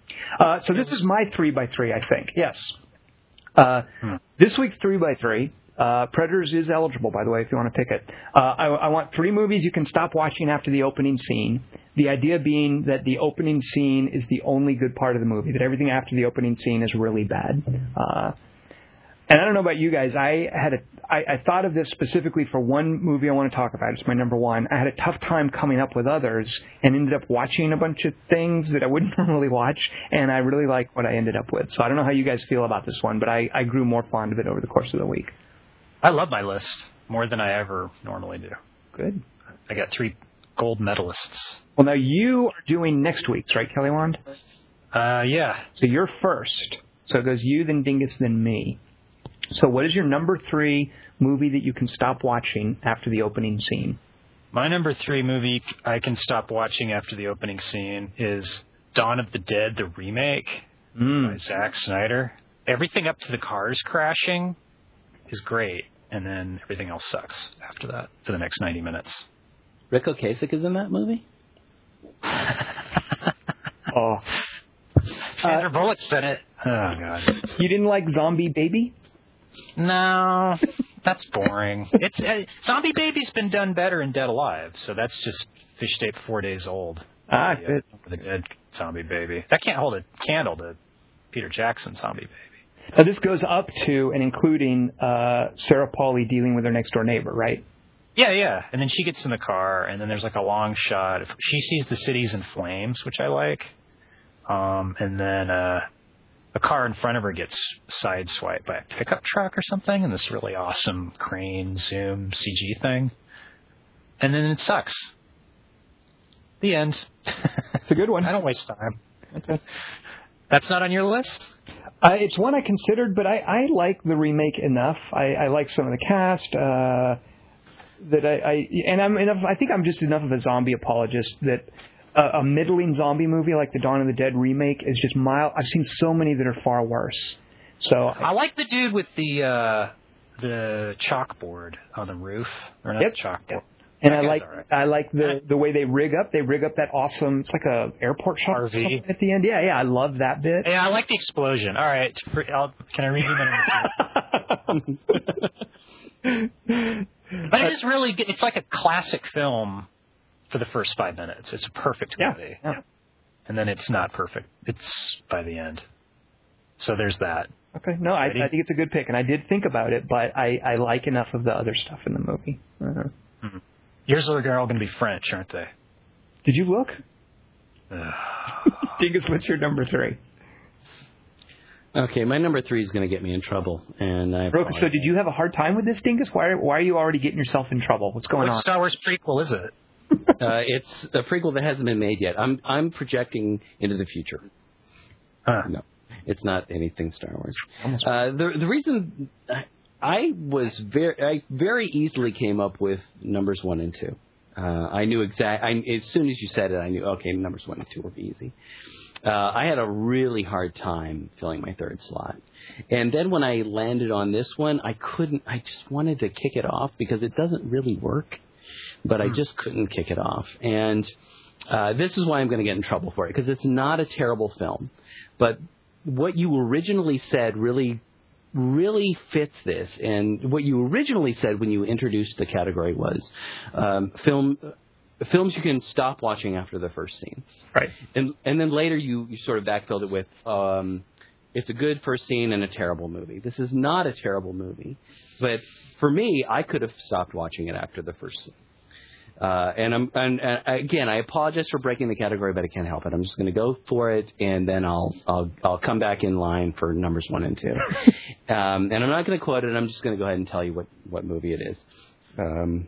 Uh, so this is my three by three, I think. Yes. Uh, hmm. This week's three by three. Uh, Predators is eligible, by the way, if you want to pick it. Uh, I, I want three movies you can stop watching after the opening scene. The idea being that the opening scene is the only good part of the movie, that everything after the opening scene is really bad. Uh, and I don't know about you guys. I had a, I, I thought of this specifically for one movie I want to talk about. It's my number one. I had a tough time coming up with others and ended up watching a bunch of things that I wouldn't normally watch, and I really like what I ended up with. So I don't know how you guys feel about this one, but I, I grew more fond of it over the course of the week. I love my list more than I ever normally do. Good. I got three gold medalists. Well, now you are doing next week's, right, Kelly Wand? Uh, yeah. So you're first. So it goes you, then Dingus, then me. So what is your number three movie that you can stop watching after the opening scene? My number three movie I can stop watching after the opening scene is Dawn of the Dead, the remake mm. by Zack Snyder. Everything up to the cars crashing is great, and then everything else sucks after that for the next ninety minutes. Rick Ocasek is in that movie? oh. Sandra uh, Bullock's in it. Oh, God. You didn't like Zombie Baby? No, that's boring. It's uh, Zombie Baby's been done better in Dead Alive, so that's just fish tape four days old. Ah, the, good. Uh, the Dead Zombie Baby. That can't hold a candle to Peter Jackson's Zombie Baby. Now, this goes up to and including uh, Sarah Polley dealing with her next-door neighbor, right? Yeah, yeah. And then she gets in the car, and then there's like a long shot. She sees the cities in flames, which I like. Um, and then... Uh, a car in front of her gets sideswiped by a pickup truck or something in this really awesome crane zoom C G thing. And then it sucks. The end. It's a good one. I don't waste time. Okay. That's not on your list? Uh, it's one I considered, but I, I like the remake enough. I, I like some of the cast. Uh, that I, I and I'm enough, I think I'm just enough of a zombie apologist that A, a middling zombie movie like the Dawn of the Dead remake is just mild. I've seen so many that are far worse. So I, I like the dude with the uh, the chalkboard on the roof, or not yep, the chalkboard. Yep. And that I like right. I like the the way they rig up. They rig up that awesome. It's like a airport shot R V at the end. Yeah, yeah. I love that bit. Yeah, I like the explosion. All right, I'll, can I read you my number? But it is really good. It's like a classic film. For the first five minutes. It's a perfect movie. Yeah, yeah. And then it's not perfect. It's by the end. So there's that. Okay. No, I, I think it's a good pick. And I did think about it, but I, I like enough of the other stuff in the movie. Uh-huh. Mm-hmm. Yours are all going to be French, aren't they? Did you look? Dingus, what's your number three? Okay, my number three is going to get me in trouble. And I Broke, so did you have a hard time with this, Dingus? Why, why are you already getting yourself in trouble? What's going what on? Star Wars prequel is it? uh, it's a prequel that hasn't been made yet. I'm I'm projecting into the future. Huh. No, it's not anything Star Wars. Uh, the the reason I was very I very easily came up with numbers one and two. Uh, I knew exact. I, as soon as you said it, I knew okay, numbers one and two will be easy. Uh, I had a really hard time filling my third slot, and then when I landed on this one, I couldn't. I just wanted to kick it off because it doesn't really work. But I just couldn't kick it off. And uh, this is why I'm going to get in trouble for it, because it's not a terrible film. But what you originally said really, really fits this. And what you originally said when you introduced the category was um, film films you can stop watching after the first scene. Right. And and then later you, you sort of backfilled it with um, it's a good first scene and a terrible movie. This is not a terrible movie. But for me, I could have stopped watching it after the first scene. Uh, and I'm and, and again, I apologize for breaking the category, but I can't help it. I'm just going to go for it, and then I'll I'll I'll come back in line for numbers one and two. um, and I'm not going to quote it. I'm just going to go ahead and tell you what, what movie it is. Um,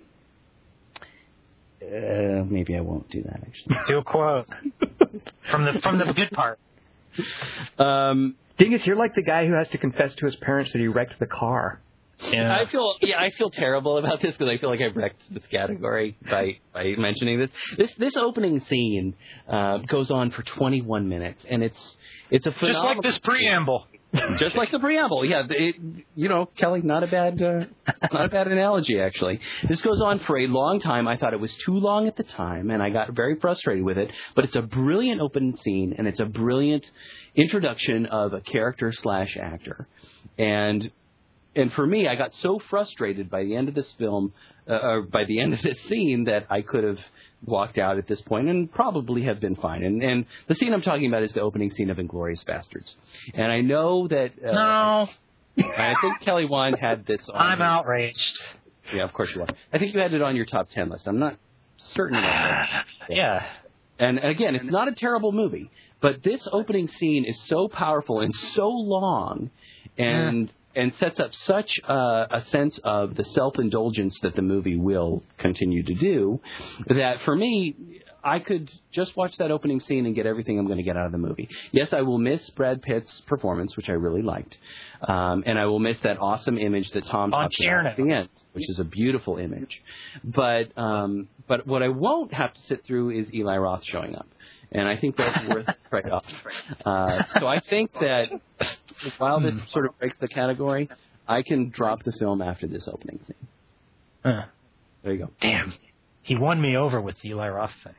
uh, maybe I won't do that actually. Do a quote from the from the good part. Um, Dingus, you're like the guy who has to confess to his parents that he wrecked the car. Yeah. I feel yeah I feel terrible about this because I feel like I've wrecked this category by, by mentioning this. This this opening scene uh, goes on for twenty-one minutes, and it's it's a phenomenal just like this preamble. Just like the preamble, yeah. It, you know, Kelly, not a bad, uh, not a bad analogy actually. This goes on for a long time. I thought it was too long at the time, and I got very frustrated with it. But it's a brilliant opening scene, and it's a brilliant introduction of a character slash actor, and. And for me, I got so frustrated by the end of this film, uh, or by the end of this scene, that I could have walked out at this point and probably have been fine. And, and the scene I'm talking about is the opening scene of Inglourious Bastards. And I know that... Uh, no. I think Kelly Wand had this on... I'm outraged. Yeah, of course you are. I think you had it on your top ten list. I'm not certain about that. Yeah. And again, it's not a terrible movie, but this opening scene is so powerful and so long, and... Yeah. And sets up such uh, a sense of the self-indulgence that the movie will continue to do, that for me, I could just watch that opening scene and get everything I'm going to get out of the movie. Yes, I will miss Brad Pitt's performance, which I really liked, um, and I will miss that awesome image that Tom talked about at the end, which is a beautiful image. But um, but what I won't have to sit through is Eli Roth showing up. And I think that's worth the trade-off. Uh, so I think that while this sort of breaks the category, I can drop the film after this opening scene. Uh, there you go. Damn. He won me over with the Eli Roth thing.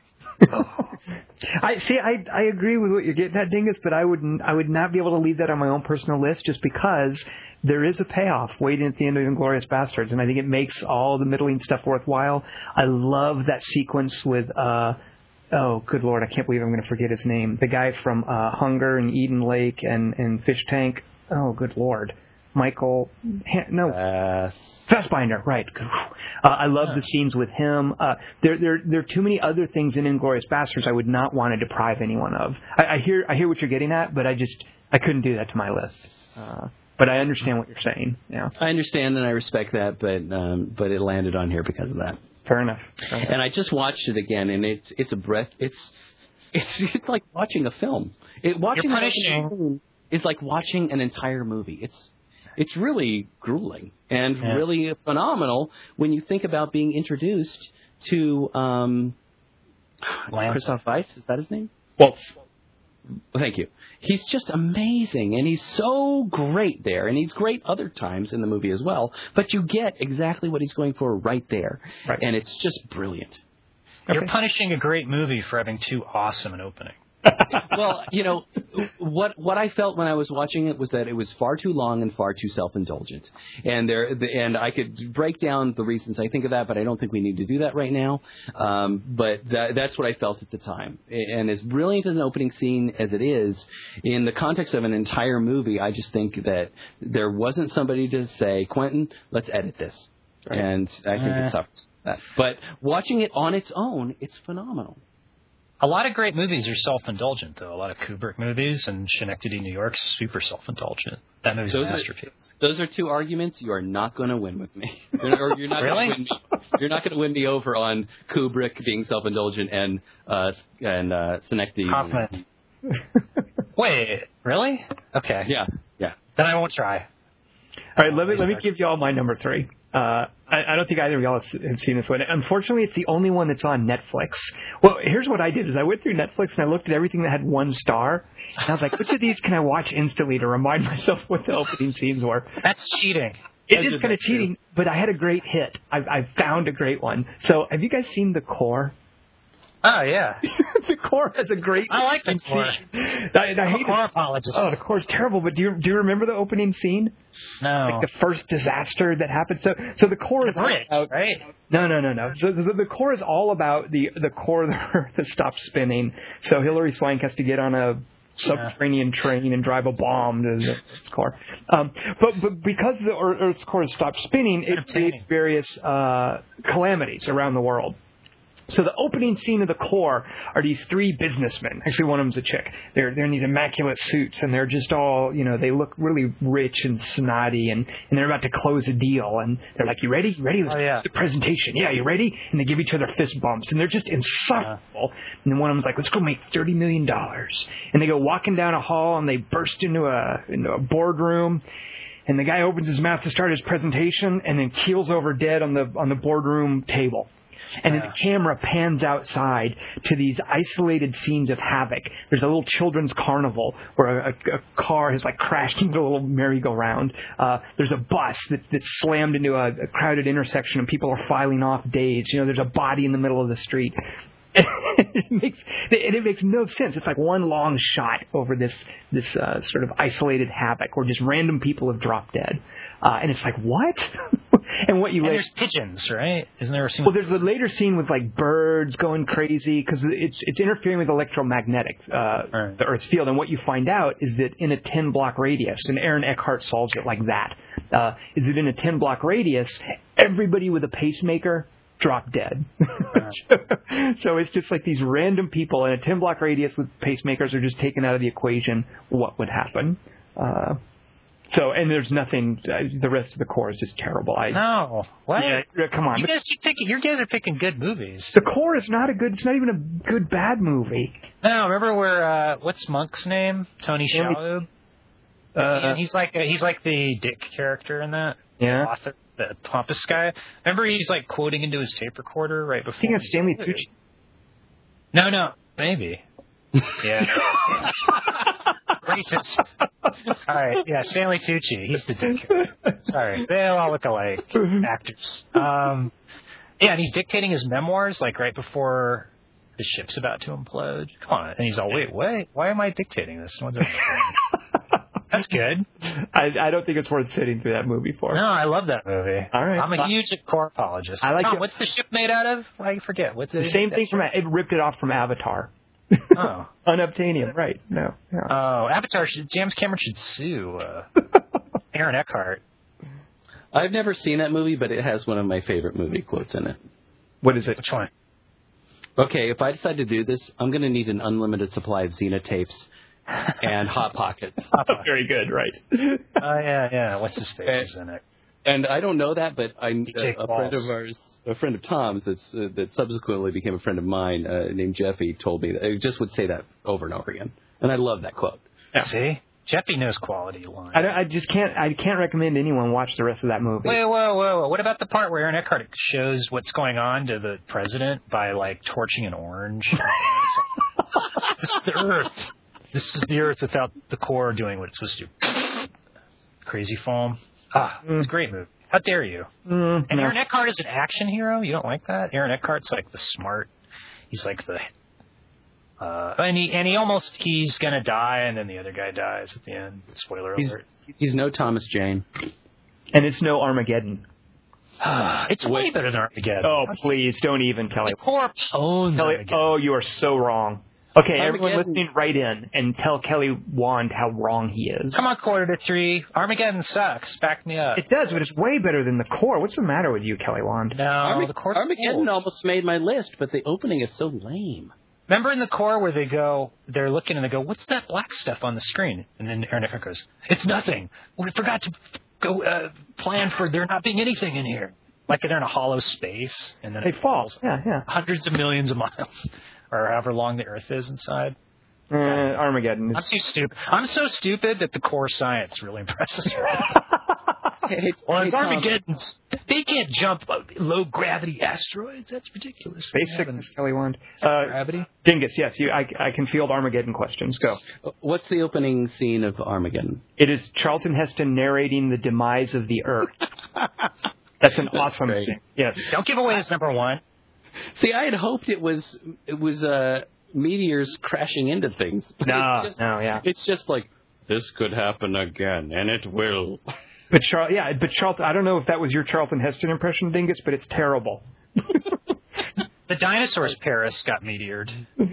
I see. I I agree with what you're getting at, Dingus, but I wouldn't. I would not be able to leave that on my own personal list just because there is a payoff waiting at the end of Inglourious Bastards, and I think it makes all the middling stuff worthwhile. I love that sequence with. Uh, Oh, good Lord, I can't believe I'm going to forget his name. The guy from uh, Hunger and Eden Lake and, and Fish Tank. Oh, good Lord. Michael, no. Uh, Fassbinder, right. Uh, I love yeah. the scenes with him. Uh, there, there, there are too many other things in Inglourious Bastards I would not want to deprive anyone of. I, I hear, I hear what you're getting at, but I just, I couldn't do that to my list. Uh, but I understand what you're saying. Yeah. I understand and I respect that, but um, but it landed on here because of that. Fair enough. Fair enough. And I just watched it again, and it's it's a breath. It's it's it's like watching a film. It watching You're punishing. is like watching an entire movie. It's it's really grueling and yeah. really phenomenal when you think about being introduced to um, Christoph Waltz. Is that his name? Waltz. Thank you. He's just amazing, and he's so great there, and he's great other times in the movie as well, but you get exactly what he's going for right there, right. and it's just brilliant. You're okay. punishing a great movie for having too awesome an opening. Well, you know, what what I felt when I was watching it was that it was far too long and far too self-indulgent. And there, and I could break down the reasons I think of that, but I don't think we need to do that right now. Um, but that, that's what I felt at the time. And as brilliant an opening scene as it is, in the context of an entire movie, I just think that there wasn't somebody to say, Quentin, let's edit this. Right. And I think uh, it suffers that. But watching it on its own, it's phenomenal. A lot of great movies are self-indulgent, though. A lot of Kubrick movies and Schenectady, New York, super self-indulgent. That movie's those a masterpiece. Are, those are two arguments you are not going to win with me. Or you're not really? Gonna win me, you're not going to win me over on Kubrick being self-indulgent and uh, and uh, Schenectady. Kaufman. Wait, really? Okay. Yeah, yeah. Then I won't try. All right, let me let me give you all my number three. Uh, I, I don't think either of y'all have seen this one. Unfortunately, it's the only one that's on Netflix. Well, here's what I did: is I went through Netflix and I looked at everything that had one star, and I was like, which of these can I watch instantly to remind myself what the opening scenes were? That's cheating. It is kind of cheating, but I had a great hit. I, I found a great one. So, have you guys seen The Core? Oh, yeah. The Core has a great... I like The Core. I, I I'm hate a Core apologist. Oh, The Core is terrible, but do you do you remember the opening scene? No. Like the first disaster that happened. So so The Core is... Rich, about, right? No, no, no, no. So, so The Core is all about the, the core of the Earth that stops spinning. So Hilary Swank has to get on a subterranean yeah. train and drive a bomb to the Earth's core. Um, but, but because the Earth's core has stopped spinning, it creates various uh, calamities around the world. So the opening scene of The Core are these three businessmen. Actually, one of them's a chick. They're they're in these immaculate suits, and they're just all, you know, they look really rich and snotty, and, and they're about to close a deal. And they're like, you ready? You ready? Let's oh, yeah. do the presentation. Yeah, you ready? And they give each other fist bumps, and they're just insufferable. Yeah. And then one of them's like, let's go make thirty million dollars. And they go walking down a hall, and they burst into a into a boardroom. And the guy opens his mouth to start his presentation, and then keels over dead on the on the boardroom table. And Yeah. then the camera pans outside to these isolated scenes of havoc. There's a little children's carnival where a, a, a car has like crashed into a little merry-go-round. Uh, there's a bus that's, that's slammed into a, a crowded intersection and people are filing off dazed. You know, there's a body in the middle of the street. it makes and it makes no sense. It's like one long shot over this this uh, sort of isolated havoc where just random people have dropped dead, uh, and it's like what? and what you And like, there's pigeons, right? Isn't there a scene? well, there's a later scene with like birds going crazy because it's it's interfering with electromagnetic uh, Right. the Earth's field, and what you find out is that in a ten block radius, and Aaron Eckhart solves it like that, uh, is that in a ten block radius, everybody with a pacemaker drop dead. so, so it's just like these random people in a ten block radius with pacemakers are just taken out of the equation. What would happen? Uh, so, and there's nothing, uh, the rest of the core is just terrible. I, no. What? Yeah, come on. You guys keep picking. You guys are picking good movies. The core is not a good, it's not even a good bad movie. No, remember where? Uh, what's Monk's name? Tony Tony- Shalhoub. Uh, and he's like he's like the Dick character in that. Yeah. Author, the pompous guy. Remember, he's like quoting into his tape recorder right before. I think it's Stanley Tucci. No, no, maybe. Yeah. Racist. All right, yeah, Stanley Tucci. He's the Dick character. Sorry, they all look alike actors. Um, yeah, and he's dictating his memoirs like right before the ship's about to implode. Come on, and he's all, wait, wait, why am I dictating this? No one's ever That's good. I, I don't think it's worth sitting through that movie for. No, I love that movie. All right. I'm a Uh, huge core apologist. I like Tom, it. what's the ship made out of? I forget. What the, The same thing from, it ripped it off from Avatar. Oh. Unobtainium, right. No. Yeah. Oh, Avatar. Should, James Cameron should sue uh, Aaron Eckhart. I've never seen that movie, but it has one of my favorite movie quotes in it. What is it? Which one? Okay, if I decide to do this, I'm going to need an unlimited supply of Xena tapes and Hot Pockets. Very good, right. Oh, yeah, yeah. What's his face is in it? And I don't know that, but I, You take a, a friend balls. of ours, a friend of Tom's, that's uh, that subsequently became a friend of mine, uh, named Jeffy, told me that I just would say that over and over again, and I love that quote. Yeah. See? Jeffy knows quality lines. I, don't, I just can't. I can't recommend anyone watch the rest of that movie. Wait, whoa, whoa, whoa. What about the part where Aaron Eckhart shows what's going on to the president by, like, torching an orange? This is the Earth. This is the Earth without the core doing what it's supposed to do. Crazy foam. Ah, it's a great movie. How dare you? Mm, And no. Aaron Eckhart is an action hero? You don't like that? Aaron Eckhart's like the smart. He's like the... Uh, and he and he almost... He's going to die, and then the other guy dies at the end. Spoiler He's, alert. he's no Thomas Jane. And it's no Armageddon. It's way better than Armageddon. Oh, please don't even, Kelly. The core owns Kelly, Armageddon. oh, you are so wrong. Okay, everyone Armageddon- listening, write in and tell Kelly Wand how wrong he is. Come on, quarter to three. Armageddon sucks. Back me up. It does, but it's way better than the core. What's the matter with you, Kelly Wand? No, Arma- the core. Armageddon almost made my list, but the opening is so lame. Remember in the core where they go, they're looking and they go, "What's that black stuff on the screen?" And then Aaron Eckhart goes, "It's nothing. We forgot to go uh, plan for there not being anything in here." Like they're in a hollow space, and then They it fall. falls Yeah, yeah. hundreds of millions of miles, or however long the Earth is inside. Uh, Armageddon. I'm Is... too stupid. I'm so stupid that the core science really impresses me. Hey, Well, hey, it's Tom, Armageddon. They can't jump low gravity asteroids. That's ridiculous. Space sickness, Kelly Wand. Uh, Gravity. Dingus, yes, you. I, I can field Armageddon questions. Go. what's the opening scene of Armageddon? It is Charlton Heston narrating the demise of the Earth. That's an awesome great. scene. Yes. Don't give away his number one. See, I had hoped it was it was uh, meteors crashing into things. But No, it's just, no, yeah. It's just like, this could happen again, and it will. But Char- yeah, but Charlton. I don't know if that was your Charlton Heston impression, Dingus, but it's terrible. The dinosaurs Paris got meteored.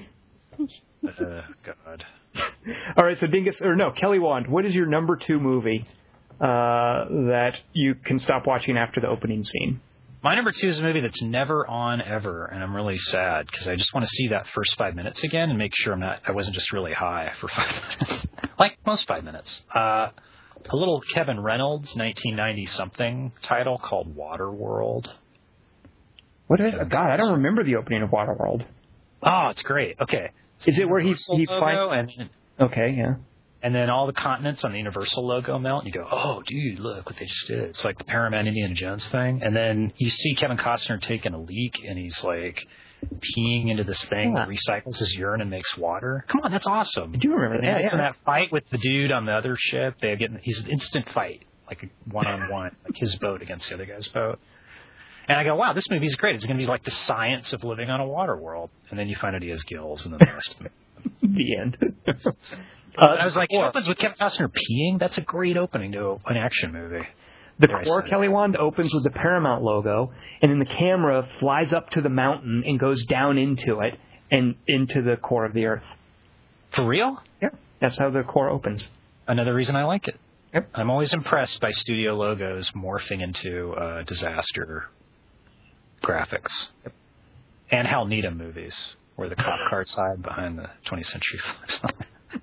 Uh, God. All right, so Dingus, or no, Kelly Wand, what is your number two movie uh, that you can stop watching after the opening scene? My number two is a movie that's never on ever, and I'm really sad because I just want to see that first five minutes again and make sure I'm not, I wasn't just really high for five minutes, like most five minutes. Uh, a little Kevin Reynolds, nineteen ninety something title called Waterworld. What is it? God, I don't remember the opening of Waterworld. Oh, it's great. Okay, Is it where he he Logo finds? and Okay, yeah. And then all the continents on the Universal logo melt, and you go, oh, dude, look what they just did. It's like the Paramount Indiana Jones thing. And then you see Kevin Costner taking a leak, and he's like peeing into this thing Yeah. that recycles his urine and makes water. Come on, that's awesome. I do remember that. Yeah, Yeah, it's in that fight with the dude on the other ship. They get he's an instant fight, like a one-on-one, like his boat against the other guy's boat. And I go, wow, this movie's great. It's going to be like the science of living on a water world. And then you find out he has gills, and then the rest of it. The end. Uh, I was like, it opens with Kevin Costner peeing? That's a great opening to an action movie. The Very core sad. Kelly Wand opens with the Paramount logo, and then the camera flies up to the mountain and goes down into it and into the core of the Earth. For real? Yeah, that's how the core opens. Another reason I like it. Yep. I'm always impressed by studio logos morphing into uh, disaster graphics. Yep. And Hal Needham movies, where the cop cars hide behind the twentieth Century Fox.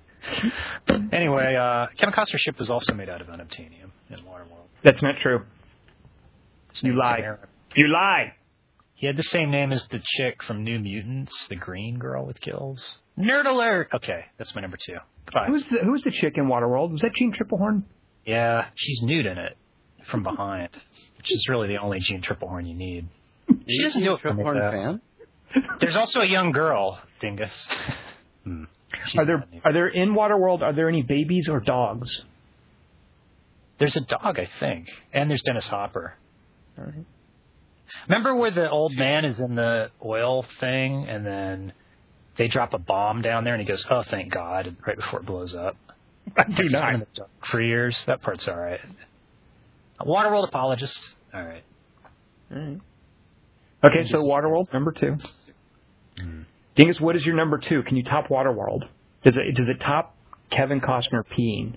Anyway, uh, Kevin Costner's ship was also made out of unobtainium in Waterworld. That's not true. His You name's lie. Aaron. You lie. He had the same name as the chick from New Mutants, the green girl with gills. Nerd alert! Okay, that's my number two. Goodbye. Who's the Who's the chick in Waterworld? Was that Jean Triplehorn? Yeah, she's nude in it from behind, which is really the only Jean Triplehorn you need. She doesn't do it for me, Triplehorn though. fan? There's also a young girl, Dingus. Hmm. She's Are there not nude. Are there in Waterworld? Are there any babies or dogs? There's a dog, I think, and there's Dennis Hopper. All right. Remember where the old man is in the oil thing, and then they drop a bomb down there, and he goes, "Oh, thank God!" and right before it blows up. I do He's not. been in the dark for years. That part's all right. A Waterworld apologist. All right. All right. Okay, so Waterworld number two. Mm. Dingus, what is your number two? Can you top Waterworld? Does it Does it top Kevin Costner peeing?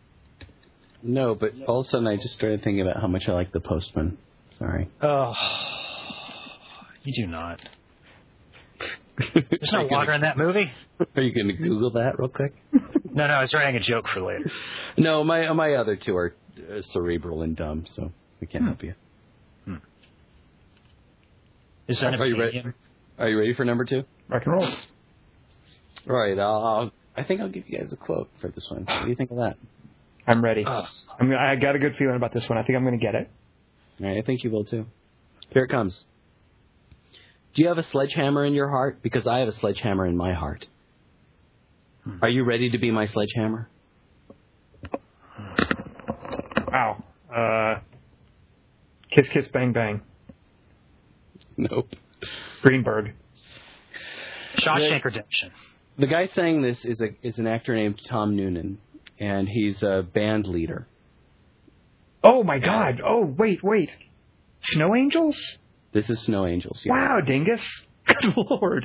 No, but all of a sudden I just started thinking about how much I like The Postman. Sorry. Oh, you do not. There's no water in that movie. Are you going to Google that real quick? No, no, I was writing a joke for later. No, my my other two are uh, cerebral and dumb, so we can't Hmm. help you. Is that Are you ready? a Are you ready for number two? Rock and roll. All right. I'll, I'll, I think I'll give you guys a quote for this one. What do you think of that? I'm ready. Oh. I'm, I got a good feeling about this one. I think I'm going to get it. All right, I think you will too. Here it comes. Do you have a sledgehammer in your heart? Because I have a sledgehammer in my heart. Hmm. Are you ready to be my sledgehammer? Wow. Uh, kiss, kiss, bang, bang. Nope. Greenberg. Shawshank Redemption. The guy saying this is a is an actor named Tom Noonan, and he's a band leader. Oh, my God. Oh, wait, wait. Snow Angels? This is Snow Angels. yeah. Wow, Dingus. Good Lord.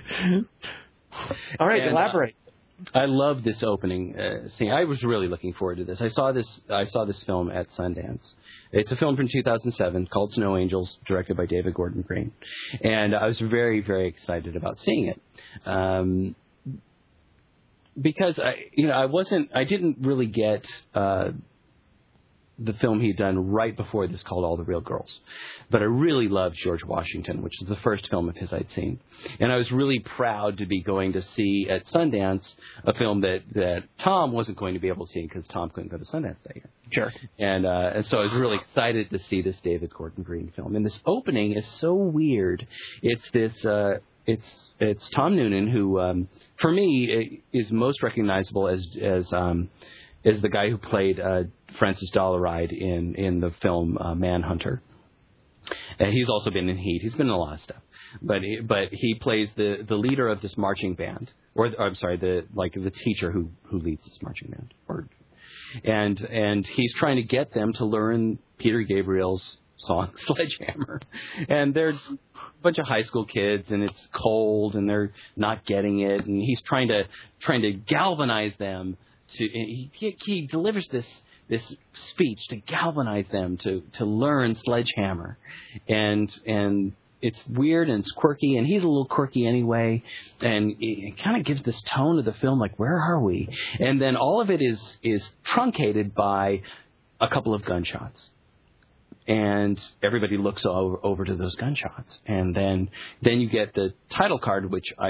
All right, And, uh, elaborate. I love this opening uh, scene. I was really looking forward to this. I saw this. I saw this film at Sundance. It's a film from two thousand seven called Snow Angels, directed by David Gordon Green, and I was very, very excited about seeing it. Um, because I, you know, I wasn't. I didn't really get uh, the film he'd done right before this called All the Real Girls. But I really loved George Washington, which is the first film of his I'd seen. And I was really proud to be going to see at Sundance a film that, that Tom wasn't going to be able to see because Tom couldn't go to Sundance that year. Sure. And uh, and so I was really excited to see this David Gordon Green film. And this opening is so weird. It's this... Uh, It's it's Tom Noonan, who um, for me is most recognizable as as um, as the guy who played uh, Francis Dollaride in in the film uh, Manhunter. And he's also been in Heat. He's been in a lot of stuff, but he, but he plays the, the leader of this marching band, or, or I'm sorry, the like the teacher who, who leads this marching band, or and and he's trying to get them to learn Peter Gabriel's song Sledgehammer, and they're a bunch of high school kids, and it's cold, and they're not getting it, and he's trying to trying to galvanize them to. He he, he delivers this. this speech to galvanize them to, to learn Sledgehammer. And and it's weird and it's quirky, and he's a little quirky anyway, and it kind of gives this tone to the film, like, where are we? And then all of it is is truncated by a couple of gunshots. And everybody looks over, over to those gunshots. And then then you get the title card, which I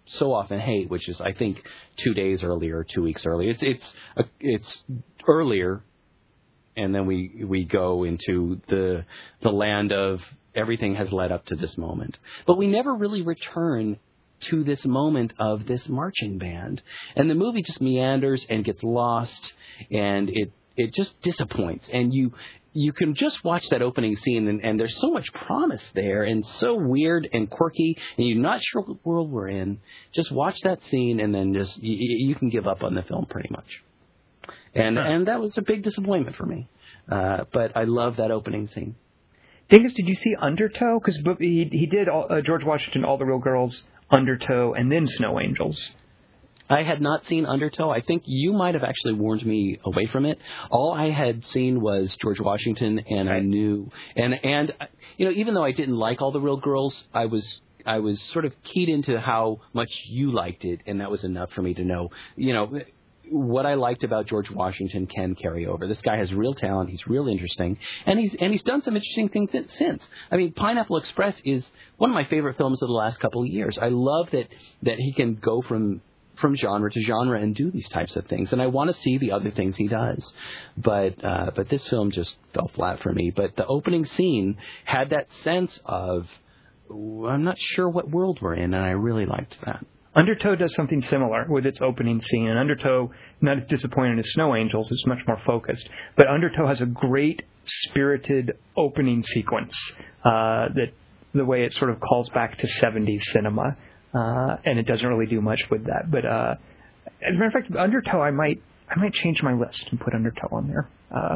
so often hate, which is I think two days earlier, two weeks earlier. It's it's uh, it's earlier, and then we we go into the the land of everything has led up to this moment, but we never really return to this moment of this marching band, and the movie just meanders and gets lost, and it it just disappoints, and you. You can just watch that opening scene, and, and there's so much promise there, and so weird and quirky, and you're not sure what world we're in. Just watch that scene, and then just you, you can give up on the film pretty much. And huh. and that was a big disappointment for me. Uh, but I love that opening scene. Dingus, did you see Undertow? Because he he did all, uh, George Washington, All the Real Girls, Undertow, and then Snow Angels. I had not seen Undertow. I think you might have actually warned me away from it. All I had seen was George Washington, and I knew, and and you know, even though I didn't like All the Real Girls, I was I was sort of keyed into how much you liked it, and that was enough for me to know, you know, what I liked about George Washington can carry over. This guy has real talent. He's real interesting, and he's and he's done some interesting things since. I mean, Pineapple Express is one of my favorite films of the last couple of years. I love that that he can go from from genre to genre and do these types of things, and I want to see the other things he does. But uh, but this film just fell flat for me. But the opening scene had that sense of I'm not sure what world we're in, and I really liked that. Undertow does something similar with its opening scene, and Undertow, not as disappointing as Snow Angels, is much more focused. But Undertow has a great spirited opening sequence uh, that the way it sort of calls back to seventies cinema. Uh, and it doesn't really do much with that. But uh, as a matter of fact, Undertow, I might I might change my list and put Undertow on there. Uh,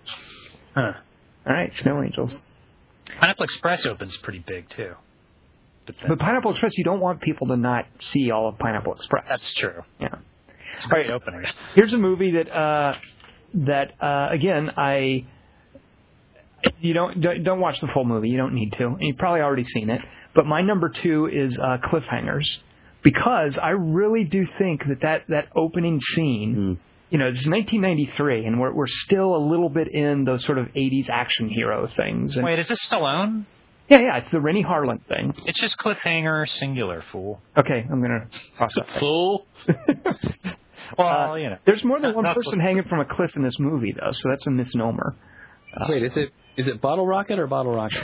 huh. All right, Snow Angels. Pineapple Express opens pretty big, too. But, then, but Pineapple Express, you don't want people to not see all of Pineapple Express. That's true. Yeah. It's a great opening. Here's a movie that, uh, that uh, again, I... You don't, don't don't watch the full movie. You don't need to. And you've probably already seen it. But my number two is uh, Cliffhangers, because I really do think that that, that opening scene, mm. you know, it's nineteen ninety-three, and we're we're still a little bit in those sort of eighties action hero things. And wait, is this Stallone? Yeah, yeah, it's the Rennie Harlan thing. It's just Cliffhanger, singular, fool. Okay, I'm gonna cross that. Fool. Well, uh, you know, there's more than not, one not person cliff- hanging from a cliff in this movie, though, so that's a misnomer. Uh, wait, is it is it Bottle Rocket or Bottle Rocket?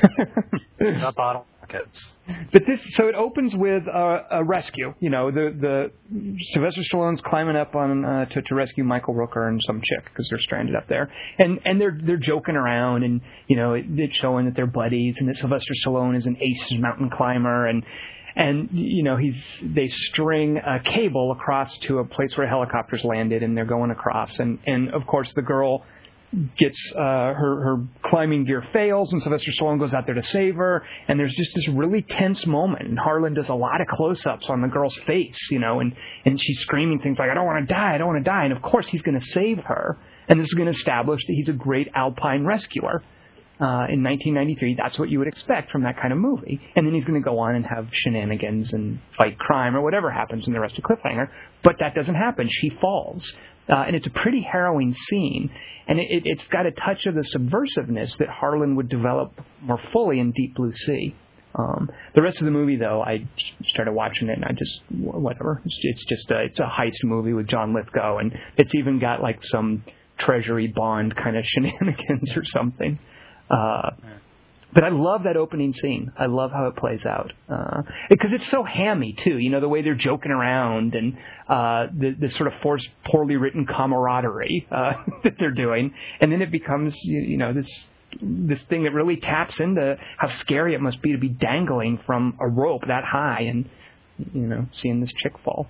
Not Bottle Rockets. But this, so it opens with a, a rescue. You know, the the Sylvester Stallone's climbing up on uh, to to rescue Michael Rooker and some chick because they're stranded up there, and and they're they're joking around, and you know it, it's showing that they're buddies, and that Sylvester Stallone is an ace mountain climber, and. And, you know, he's they string a cable across to a place where helicopters landed, and they're going across. And, and of course, the girl gets uh, her, her climbing gear fails, and Sylvester Stallone goes out there to save her. And there's just this really tense moment. And Harlan does a lot of close-ups on the girl's face, you know, and, and she's screaming things like, I don't want to die, I don't want to die. And, of course, he's going to save her. And this is going to establish that he's a great alpine rescuer. Uh, in nineteen ninety-three, that's what you would expect from that kind of movie. And then he's going to go on and have shenanigans and fight crime or whatever happens in the rest of Cliffhanger. But that doesn't happen. She falls. Uh, and it's a pretty harrowing scene. And it, it, it's got a touch of the subversiveness that Harlan would develop more fully in Deep Blue Sea. Um, the rest of the movie, though, I started watching it and I just, whatever. It's, it's just a, it's a heist movie with John Lithgow. And it's even got like some Treasury Bond kind of shenanigans or something. Uh, but I love that opening scene. I love how it plays out. Uh, because it's so hammy, too. You know, the way they're joking around and uh, the, the sort of forced, poorly written camaraderie uh, that they're doing. And then it becomes, you, you know, this this thing that really taps into how scary it must be to be dangling from a rope that high and, you know, seeing this chick fall.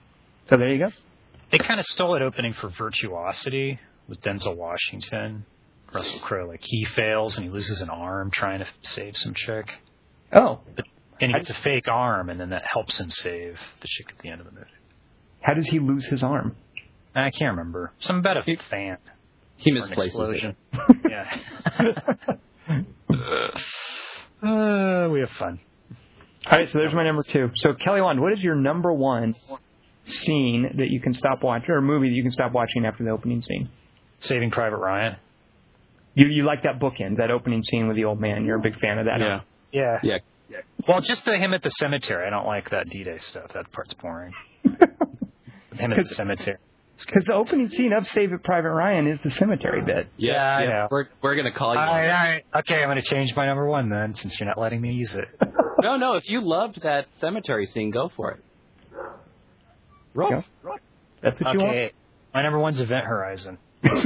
So there you go. They kind of stole it opening for Virtuosity with Denzel Washington. Russell Crowe, like, he fails and he loses an arm trying to save some chick. Oh. But, and he gets a fake arm, and then that helps him save the chick at the end of the movie. How does he lose his arm? I can't remember. Something about a he, fan. He misplaces it. Yeah. uh, we have fun. All right, so there's my number two. So, Kelly Wand, what is your number one scene that you can stop watching, or movie that you can stop watching after the opening scene? Saving Private Ryan. You you like that bookend, that opening scene with the old man. You're a big fan of that. Yeah. Yeah. Yeah. Well, just the him at the cemetery. I don't like that D-Day stuff. That part's boring. Him at the cemetery. Because the opening scene of Saving Private Ryan is the cemetery bit. Yeah, Yeah, I yeah. know. We're we're gonna call you. All right, all right. Okay, I'm going to change my number one then, since you're not letting me use it. No, no. If you loved that cemetery scene, go for it. Roll. Go. That's what you want. Okay, my number one's Event Horizon.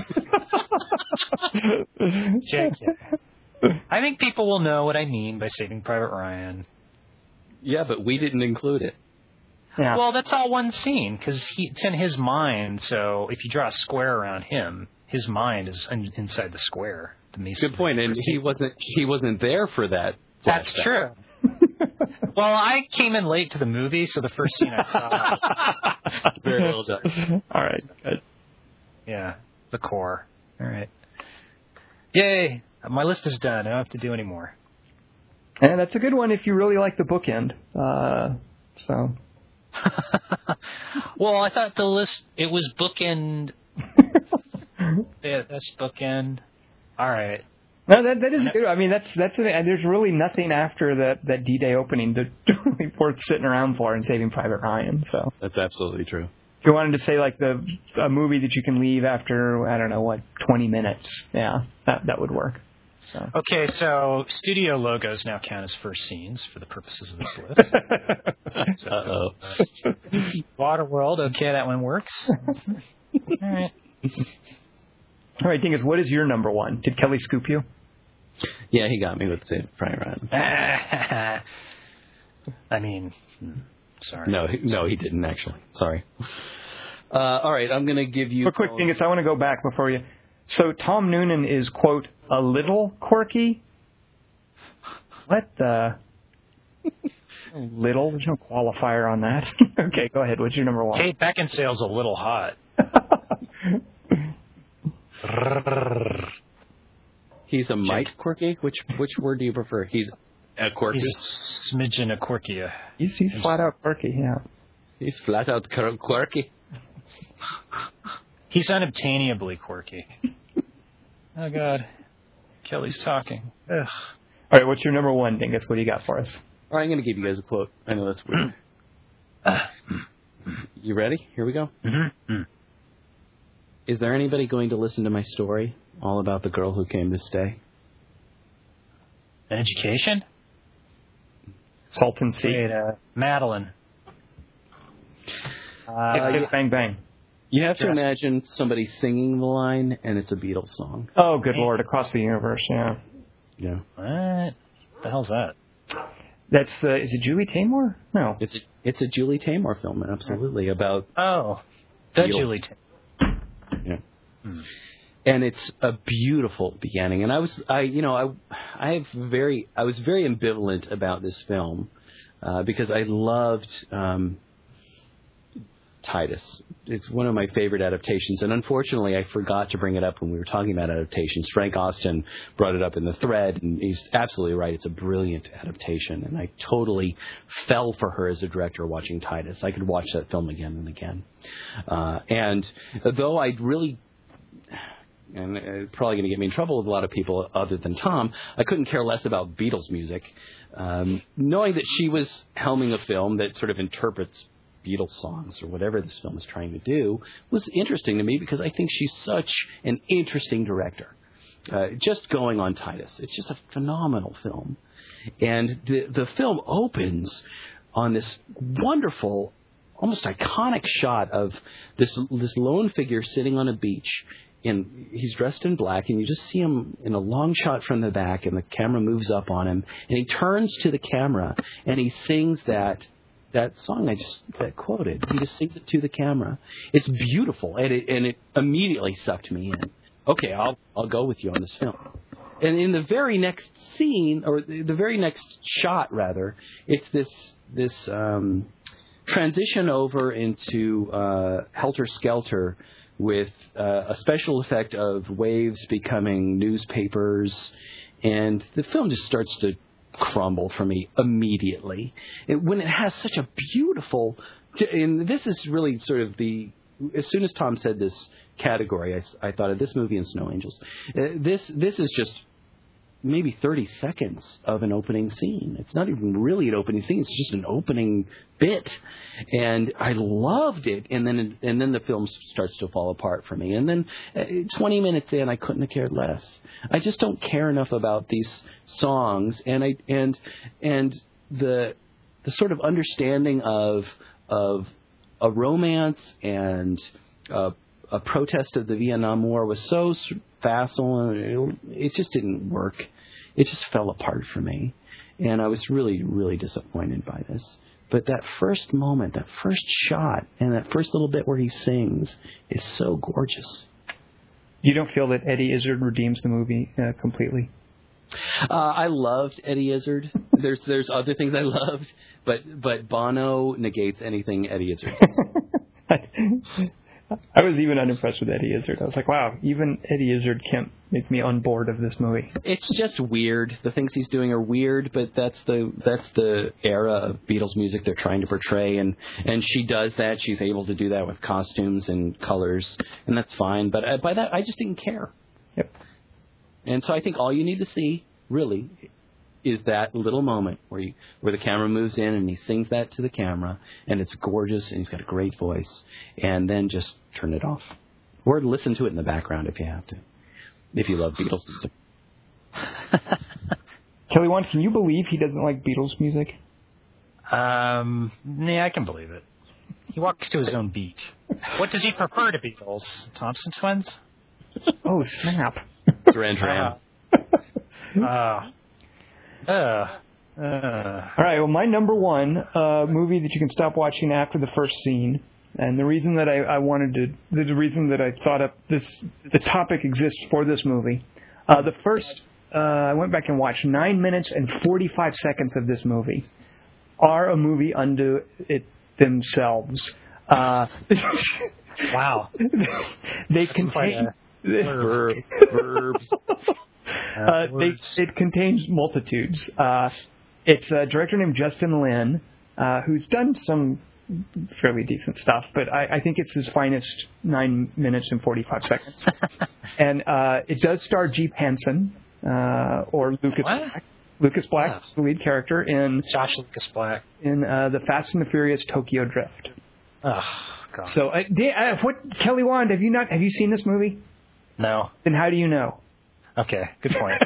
Jake, I think people will know what I mean by Saving Private Ryan. Yeah, but we didn't include it. Yeah. Well, that's all one scene because it's in his mind. So if you draw a square around him, his mind is in, inside the square. The Mason Good point. And he wasn't he wasn't there for that. That's flashback. true. Well, I came in late to the movie, so the first scene I saw. Very well done. All right. Good. Yeah, the core. All right. Yay! My list is done. I don't have to do any more. And that's a good one if you really like the bookend. Uh, so. Well, I thought the list, it was bookend. Yeah, that's bookend. All right. No, that that is good. I mean, that's that's a, there's really nothing after that that D-Day opening that really worth sitting around for in Saving Private Ryan. So That's absolutely true. if you wanted to say like the a movie that you can leave after I don't know what twenty minutes, yeah, that that would work. So. Okay, so studio logos now count as first scenes for the purposes of this list. So, Uh-oh. uh, Waterworld, okay, that one works. All right. All right, Dingus, what is your number one? Did Kelly scoop you? Yeah, he got me with Saving Private Ryan. I mean, sorry. No, he, no, he didn't actually. Sorry. Uh, all right, I'm going to give you. But quick, Dingus, I want to go back before you. So Tom Noonan is, quote, a little quirky? What the? Little? There's no qualifier on that. Okay, go ahead. What's your number one? Kate Beckinsale's a little hot. He's a mite quirky? Which which word do you prefer? He's a quirky? He's a smidgen of quirky. He's, he's flat out quirky, yeah. He's flat out quir- quirky. He's unobtainably quirky. Oh, God. Kelly's talking. Ugh. All right, what's your number one, Dingus? What do you got for us? All right, I'm going to give you guys a quote. I know that's weird. You ready? Here we go. Mm-hmm. Is there anybody going to listen to my story all about the girl who came to stay? An education? Salton Sea. Wait, uh, Madeline. Uh, Hip, hip, bang, bang. You have to Yes. imagine somebody singing the line, and it's a Beatles song. Oh, good Lord, Across the Universe, yeah. Yeah. What the hell's that? That's, uh, is it Julie Taymor? No. It's a, it's a Julie Taymor film, absolutely, about... Oh, the Beatles. Julie. T- Yeah. And it's a beautiful beginning. And I was, I, you know, I, I have very, I was very ambivalent about this film uh, because I loved um, Titus. It's one of my favorite adaptations, and unfortunately, I forgot to bring it up when we were talking about adaptations. Frank Austin brought it up in the thread, and he's absolutely right. It's a brilliant adaptation, and I totally fell for her as a director watching Titus. I could watch that film again and again. Uh, and though I really and it's probably going to get me in trouble with a lot of people other than Tom, I couldn't care less about Beatles music. Um, knowing that she was helming a film that sort of interprets Beatles songs or whatever this film is trying to do was interesting to me because I think she's such an interesting director. Uh, just going on Titus, it's just a phenomenal film. And the, the film opens on this wonderful, almost iconic shot of this this lone figure sitting on a beach. And he's dressed in black, and you just see him in a long shot from the back, and the camera moves up on him, and he turns to the camera, and he sings that that song I just that quoted. He just sings it to the camera. It's beautiful, and it, and it immediately sucked me in. Okay, I'll I'll go with you on this film. And in the very next scene, or the very next shot, rather, it's this this um, transition over into uh, Helter Skelter, with uh, a special effect of waves becoming newspapers, and the film just starts to crumble for me immediately. It, when it has such a beautiful, and this is really sort of the, as soon as Tom said this category, I, I thought of this movie and Snow Angels. Uh, this this is just maybe thirty seconds of an opening scene. It's not even really an opening scene. It's just an opening bit. And I loved it. And then and then the film starts to fall apart for me. And then uh, twenty minutes in, I couldn't have cared less. I just don't care enough about these songs. And I and and the the sort of understanding of of a romance and uh, a protest of the Vietnam War was so facile, and it, it just didn't work. It just fell apart for me, and I was really, really disappointed by this. But that first moment, that first shot, and that first little bit where he sings is so gorgeous. You don't feel that Eddie Izzard redeems the movie uh, completely? Uh, I loved Eddie Izzard. There's there's other things I loved, but but Bono negates anything Eddie Izzard does. I was even unimpressed with Eddie Izzard. I was like, wow, even Eddie Izzard can't make me on board of this movie. It's just weird. The things he's doing are weird, but that's the that's the era of Beatles music they're trying to portray, and, and she does that. She's able to do that with costumes and colors, and that's fine. But by that, I just didn't care. Yep. And so I think all you need to see, really, is that little moment where you, where the camera moves in and he sings that to the camera, and it's gorgeous, and he's got a great voice, and then just turn it off. Or listen to it in the background if you have to, if you love Beatles music. Kelly Wand, can you believe he doesn't like Beatles music? Um, yeah, I can believe it. He walks to his own beat. What does he prefer to Beatles? Thompson Twins? Oh, snap. Duran Duran. Uh, uh, uh, uh. All right, well, my number one uh, movie that you can stop watching after the first scene, and the reason that I, I wanted to, the reason that I thought up this, the topic exists for this movie, uh, the first, uh, I went back and watched nine minutes and forty-five seconds of this movie are a movie unto it themselves. Uh, Wow. They That's contain... Verbs. Verbs. Uh, they, it contains multitudes. Uh, it's a director named Justin Lin, uh, who's done some fairly decent stuff, but I, I think it's his finest nine minutes and forty-five seconds. And uh, it does star Jeep Hansen, uh, or Lucas What? Black. Lucas Black, Yeah. the lead character in Josh Lucas Black. in uh, the Fast and the Furious Tokyo Drift. Oh, God. So, uh, da- uh, what Kelly Wand? Have you not? Have you seen this movie? No. Then how do you know? Okay, good point.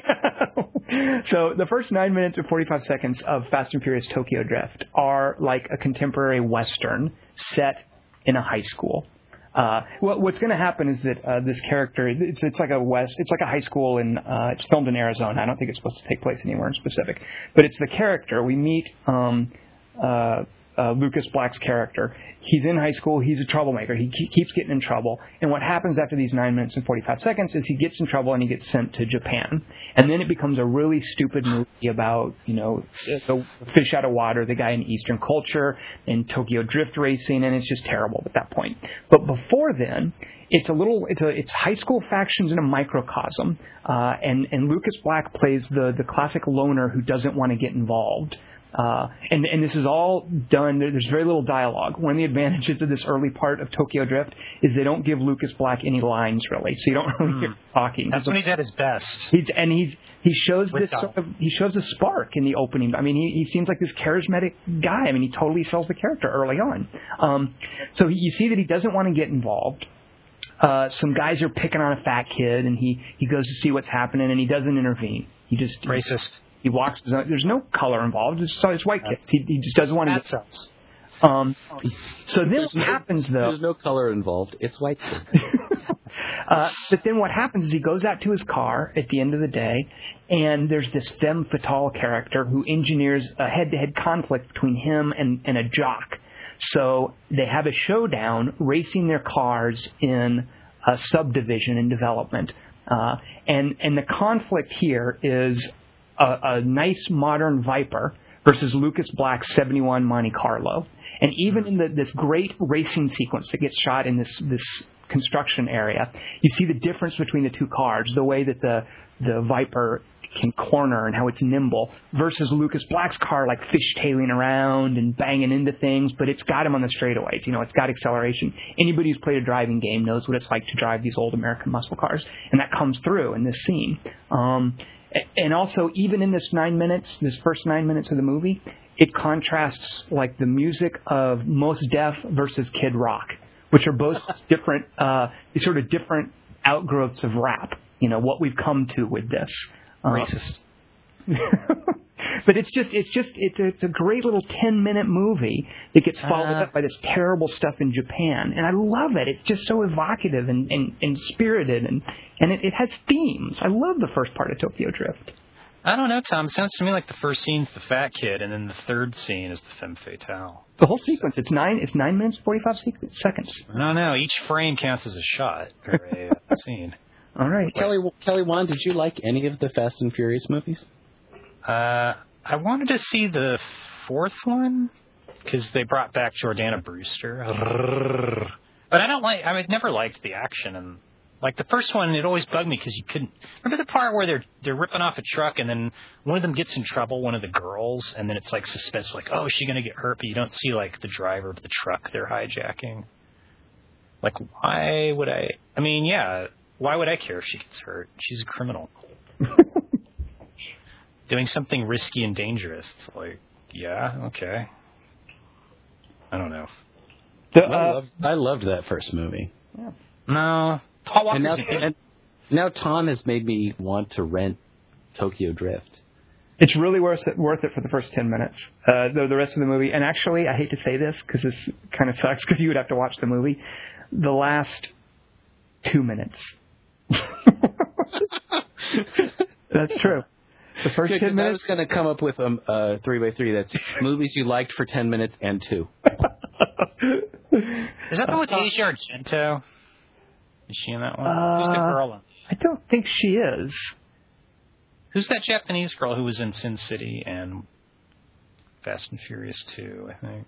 So the first nine minutes and forty-five seconds of Fast and Furious Tokyo Drift are like a contemporary Western set in a high school. Uh, what, what's going to happen is that uh, this character, it's, it's like a West, it's like a high school in, uh, it's filmed in Arizona. I don't think it's supposed to take place anywhere in specific, but it's the character. We meet um, uh, uh, Lucas Black's character. He's in high school. He's a troublemaker. He ke- keeps getting in trouble. And what happens after these nine minutes and forty-five seconds is he gets in trouble and he gets sent to Japan. And then it becomes a really stupid movie about, you know, the fish out of water, the guy in Eastern culture, and Tokyo drift racing, and it's just terrible at that point. But before then, it's a little, it's a, it's high school factions in a microcosm. Uh, and, and Lucas Black plays the, the classic loner who doesn't want to get involved. Uh, and, and this is all done, there's very little dialogue. One of the advantages of this early part of Tokyo Drift is they don't give Lucas Black any lines, really, so you don't really hear him talking. That's when he's at his best. He's, and he's, he shows With this dialogue. sort of, he shows a spark in the opening. I mean, he, he seems like this charismatic guy. I mean, he totally sells the character early on. Um, so he, you see that he doesn't want to get involved. Uh, some guys are picking on a fat kid, and he, he goes to see what's happening, and he doesn't intervene. He just... Racist. He walks. There's no color involved. It's, it's white kids. He, he just doesn't want to. That Get, sounds. um. So then what no- happens though? There's no color involved. It's white kids. uh, but then what happens is he goes out to his car at the end of the day, and there's this femme fatale character who engineers a head-to-head conflict between him and, and a jock. So they have a showdown racing their cars in a subdivision in development. Uh, and, and the conflict here is a, a nice modern Viper versus Lucas Black's seventy-one Monte Carlo. And even in the, this great racing sequence that gets shot in this, this construction area, you see the difference between the two cars, the way that the, the Viper can corner and how it's nimble versus Lucas Black's car like fishtailing around and banging into things, but it's got him on the straightaways. You know, it's got acceleration. Anybody who's played a driving game knows what it's like to drive these old American muscle cars, and that comes through in this scene. Um, And also, even in this nine minutes, this first nine minutes of the movie, it contrasts like the music of Mos Def versus Kid Rock, which are both different, uh, sort of different outgrowths of rap. You know, what we've come to with this. Uh, Racist. But it's just, it's just, it's a, it's a great little ten minute movie that gets followed Uh, up by this terrible stuff in Japan. And I love it. It's just so evocative and, and, and spirited, and, and it, it has themes. I love the first part of Tokyo Drift. I don't know, Tom. It sounds to me like the first scene's the fat kid, and then the third scene is the femme fatale. The whole sequence, it's nine, it's nine minutes, forty-five seconds. I don't know. Each frame counts as a shot or a uh, scene. All right. Kelly Kelly Wand, did you like any of the Fast and Furious movies? Uh, I wanted to see the fourth one because they brought back Jordana Brewster. But I don't like. I mean, never liked the action, and like the first one, it always bugged me because you couldn't remember the part where they're they're ripping off a truck, and then one of them gets in trouble, one of the girls, and then it's like suspense, like, oh, is she gonna get hurt? But you don't see like the driver of the truck they're hijacking. Like, why would I? I mean, yeah, why would I care if she gets hurt? She's a criminal. Doing something risky and dangerous. It's like, yeah, okay. I don't know. The, I, uh, loved, I loved that first movie. yeah. No. Paul And now, Walker's a- and now Tom has made me want to rent Tokyo Drift. It's really worth it, worth it for the first ten minutes. Uh, the, the rest of the movie, and actually, I hate to say this because this kind of sucks because you would have to watch the movie. The last two minutes. That's true. The first Good, ten 'cause I minutes. was going to come up with a um, uh, three by three. That's movies you liked for ten minutes and two. Is that the one with Asia Argento? Is she in that one? Who's the Uh, girl? I don't think she is. Who's that Japanese girl who was in Sin City and Fast and Furious two, I think?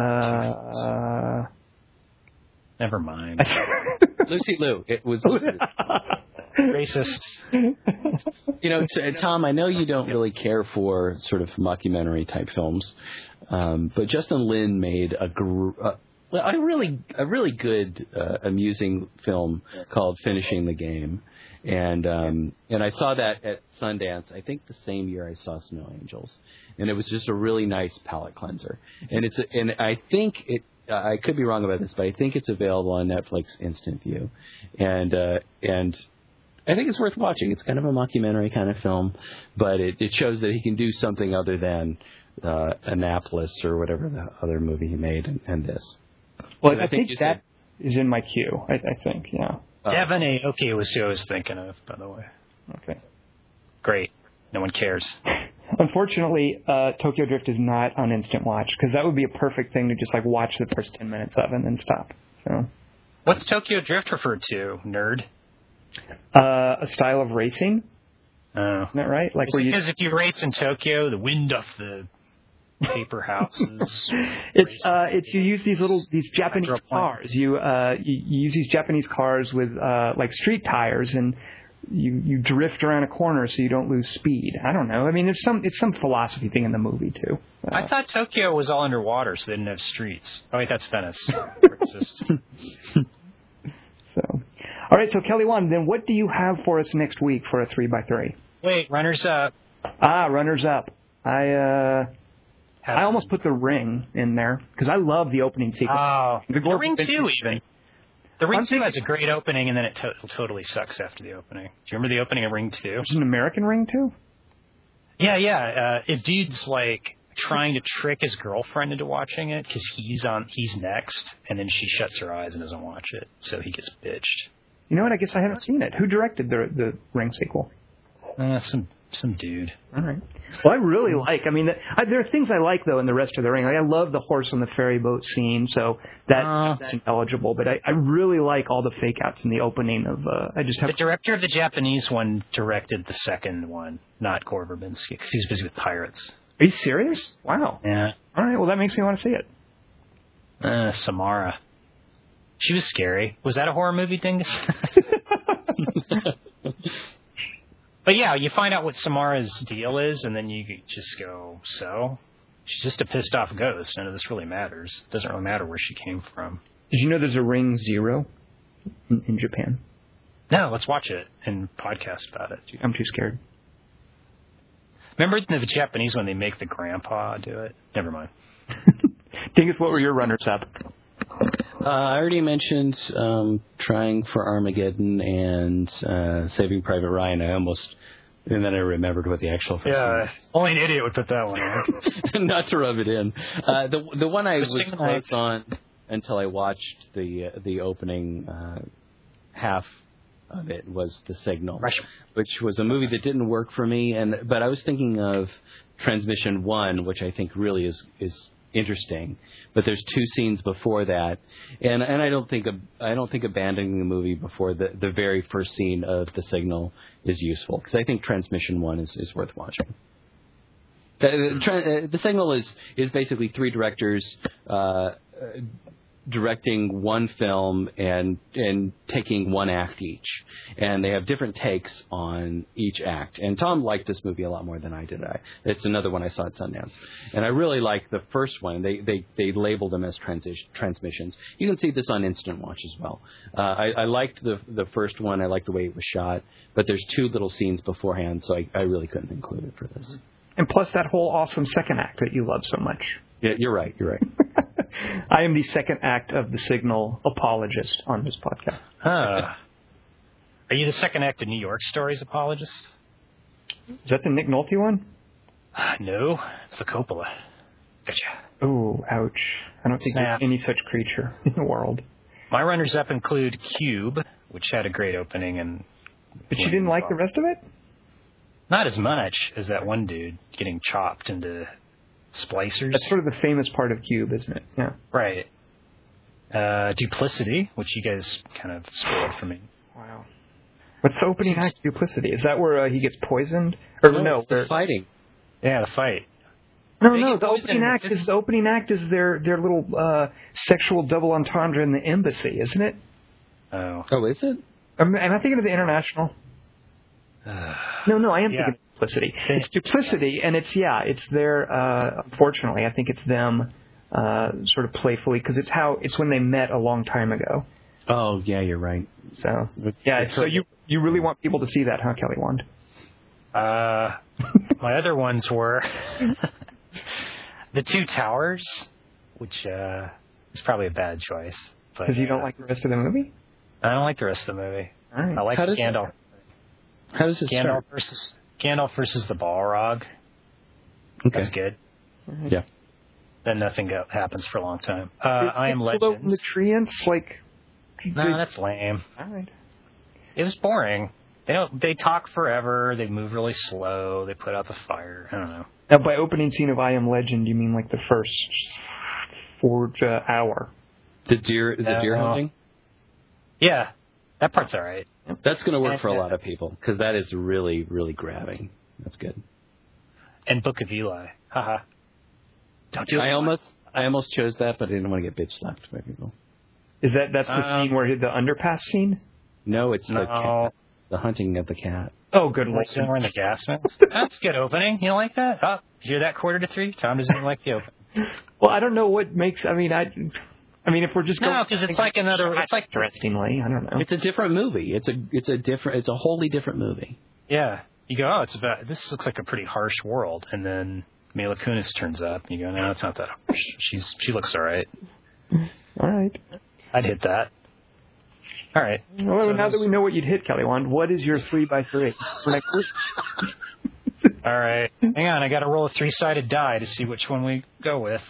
Uh, Never mind. Lucy Liu. It was Lucy. Racist. You know, t- Tom, I know you don't really care for sort of mockumentary type films, um, but Justin Lin made a gr- uh, well, a really a really good, uh, amusing film called Finishing the Game, and um, and I saw that at Sundance. I think the same year I saw Snow Angels, and it was just a really nice palate cleanser. And it's a, and I think it. I could be wrong about this, but I think it's available on Netflix Instant View, and uh, and. I think it's worth watching. It's kind of a mockumentary kind of film, but it, it shows that he can do something other than uh, Annapolis or whatever the other movie he made and, and this. well, And I, think, you that said- is in my queue. I, I think, yeah. Uh, Devon Aoki was who I was thinking of, by the way. Okay. Great. No one cares. Unfortunately, uh, Tokyo Drift is not on Instant Watch because that would be a perfect thing to just like watch the first ten minutes of and then stop. So, What's Tokyo Drift referred to, nerd? uh, a style of racing, Oh. isn't that right? Like where you, Because if you race in Tokyo, the wind off the paper houses. it's uh, it's you use these little these Japanese Hydroplane. cars. You uh, you, you use these Japanese cars with uh, like street tires and. You you drift around a corner so you don't lose speed. I don't know. I mean, there's some it's some philosophy thing in the movie too. Uh, I thought Tokyo was all underwater, so they didn't have streets. Oh wait, that's Venice. Racist. so, all right. So Kelly Wand, then what do you have for us next week for a three by three? Wait, runners up. Ah, runners up. I uh, Have I almost put The Ring in there because I love the opening sequence. Oh, The the, Gore Ring Verbinski two even. The Ring I'm two has a thinking- great opening, and then it to- totally sucks after the opening. Do you remember the opening of Ring two? There's an American Ring too. Yeah, yeah. Uh, if dude's like trying to trick his girlfriend into watching it because he's on, he's next, and then she shuts her eyes and doesn't watch it, so he gets bitched. You know what? I guess I haven't seen it. Who directed the the Ring sequel? Uh, some some dude. All right. Well, I really like. I mean, the, I, there are things I like though in the rest of the Ring. Like, I love the horse on the ferry boat scene, so that, Uh. that's intelligible. But I, I really like all the fake outs in the opening of. Uh, I just have. The director of the Japanese one directed the second one, not Gore Verbinski, because he was busy with pirates. Are you serious? Wow. Yeah. All right. Well, that makes me want to see it. Uh, Samara. She was scary. Was that a horror movie, Dingus? But yeah, you find out what Samara's deal is, and then you just go, so? She's just a pissed off ghost. None of this really matters. It doesn't really matter where she came from. Did you know there's a Ring Zero in, in Japan? No, let's watch it and podcast about it. I'm too scared. Remember in the Japanese when they make the grandpa do it? Never mind. Dingus, what were your runners-up? Uh, I already mentioned um, trying for Armageddon and uh, Saving Private Ryan. I almost, and then I remembered what the actual first Yeah, one was. only an idiot would put that one on. Not to rub it in. Uh, the the one I was Sting close Knife. on until I watched the uh, the opening uh, half of it was The Signal, Right. which was a movie that didn't work for me. And but I was thinking of Transmission One, which I think really is is interesting. But there's two scenes before that, and and I don't think I don't think abandoning the movie before the the very first scene of The Signal is useful, because I think Transmission One is, is worth watching. The, the, tra- uh, the Signal is is basically three directors uh, uh, directing one film and and taking one act each, and they have different takes on each act. And Tom liked this movie a lot more than I did. I, it's another one I saw at Sundance, and I really liked the first one. They they they labeled them as transition transmissions. You can see this on Instant Watch as well. Uh, I, I liked the the first one. I liked the way it was shot, but there's two little scenes beforehand, so I, I really couldn't include it for this. And plus that whole awesome second act that you love so much. Yeah, you're right. You're right. I am the second act of The Signal apologist on this podcast. Huh. Are you the second act of New York Stories apologist? Is that the Nick Nolte one? Uh, no, it's the Coppola. Gotcha. Oh, ouch. I don't think Snap. there's any such creature in the world. My runners-up include Cube, which had a great opening, and But you didn't like the rest of it? not as much as that one dude getting chopped into splicers. That's sort of the famous part of Cube, isn't it? Yeah. Right. Uh, Duplicity, which you guys kind of spoiled for me. Wow. What's the opening act of Duplicity? Is that where uh, he gets poisoned? Or no, it's the where- fighting. Yeah, the fight. no, They no. get The poisoned opening with act this- is the opening act is their their little uh, sexual double entendre in the embassy, isn't it? Oh. Oh, is it? Am, am I thinking of the International? Uh, No, no, I am Yeah. thinking of Duplicity. It's Duplicity, and it's yeah, it's their. Uh, unfortunately, I think it's them, uh, sort of playfully, because it's how it's when they met a long time ago. Oh, yeah, you're right. So yeah, so you you really want people to see that, huh, Kelly Wand? uh, my other ones were The Two Towers, which uh, is probably a bad choice. Because you don't uh, like the rest of the movie. I don't like the rest of the movie. All right. I like How does- Gandalf. How does it Gandalf start? versus Gandalf versus the Balrog. Okay. That's good. Yeah. Then nothing go- happens for a long time. Uh, I Am Although Legend. nutrients, like. No, that's lame. All right. It was boring. They don't. They talk forever. They move really slow. They put out the fire. I don't know. Now, by opening scene of I Am Legend, you mean like the first four uh, hour? The deer, the deer No. hunting. Yeah, that part's all right. That's going to work for a Yeah. lot of people because that is really, really grabbing. That's good. And Book of Eli. Haha. Don't do it. I almost, I almost chose that, but I didn't want to get bitch slapped by people. Is that that's the Um, scene where he- the underpass scene? No, it's the No. cat, the hunting of the cat. Oh, good Like lord. somewhere in the gas mask. That's a good opening. You don't like that? Oh, you hear that quarter to three? Tom doesn't even like the opening. Well, I don't know what makes. I mean, I. I mean, if we're just No, going, 'cause it's like another- it's like- interestingly, I don't know. It's a different movie. It's a, it's a different, it's a wholly different movie. Yeah. You go, oh, it's about, this looks like a pretty harsh world. And then Mila Kunis turns up. And you go, no, it's not that harsh. She's, she looks all right. All right. I'd hit that. All right. Well, So now this- that we know what you'd hit, Kelly Wand, what is your three by three for next week? All right. Hang on. I got to roll a three-sided die to see which one we go with.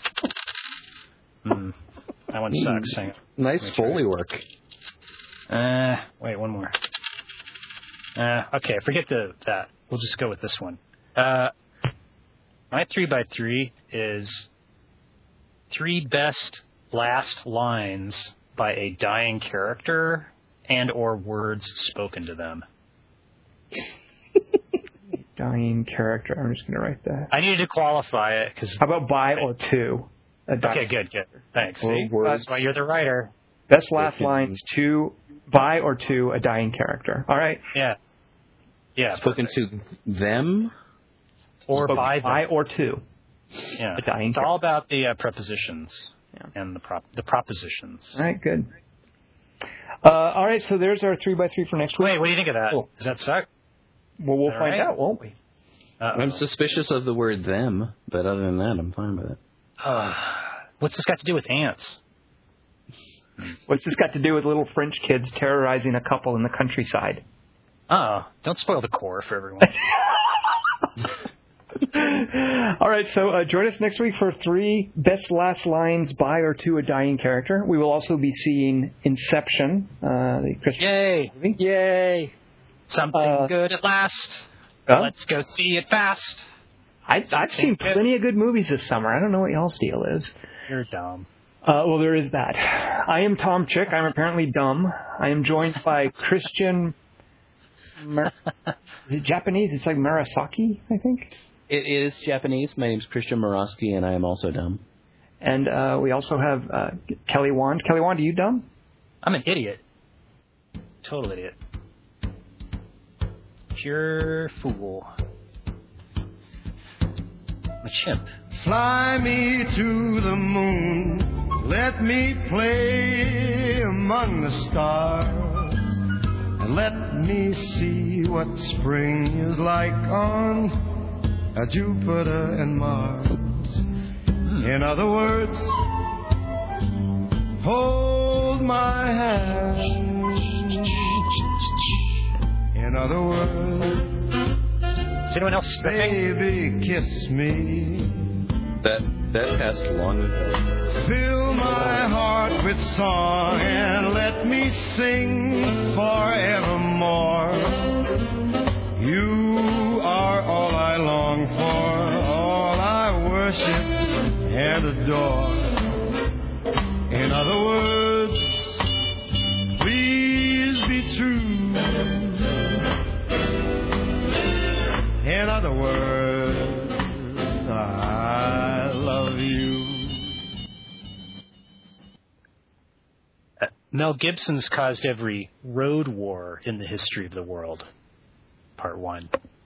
Hmm. That one sucks. Hang on. Nice Make sure. Foley work. Uh, wait, one more. Uh, okay, forget the that. We'll just go with this one. Uh, my three by three is three best last lines by a dying character and or words spoken to them. Dying character. I'm just going to write that. I needed to qualify it because. How about by or two? A dying Okay, good, good. Thanks. Or See? words. That's why you're the writer. Best last Okay. lines, two, by or to a dying character. All right. Yeah. Yeah. Spoken perfect. to them. or Spoken by them. by or to Yeah. a dying It's character. all about the uh, prepositions Yeah. and the prop the propositions. All right, good. Uh, all right, so there's our three by three for next week. Wait, what do you think of that? Cool. Does that suck? Well, we'll Is that find right? out, won't we? Uh-oh. I'm suspicious of the word them, but other than that, I'm fine with it. Uh, what's this got to do with ants? What's this got to do with little French kids terrorizing a couple in the countryside? Oh, don't spoil the core for everyone. All right, so uh, join us next week for three best last lines by or to a dying character. We will also be seeing Inception, uh, the Christian Yay! movie. Yay! Something Uh, good at last. Huh? Let's go see it fast. I, I've seen plenty of good movies this summer. I don't know what y'all's deal is. You're dumb. Uh, well, there is that. I am Tom Chick. I'm apparently dumb. I am joined by Christian. Mar- is it Japanese? It's like Murasaki, I think. It is Japanese. My name's Christian Morosky, and I am also dumb. And uh, we also have uh, Kelly Wand. Kelly Wand, are you dumb? I'm an idiot. Total idiot. Pure fool. I'm a chimp. Fly me to the moon, let me play among the stars, and let me see what spring is like on uh, Jupiter and Mars. In other words, hold my hand. In other words, Is anyone else sniffing? baby, kiss me. That that passed long ago. Fill my heart with song and let me sing forevermore. You are all I long for, all I worship and adore. In other words, please be true. In other words, I love you. Uh, Mel Gibson's caused every road war in the history of the world. Part one.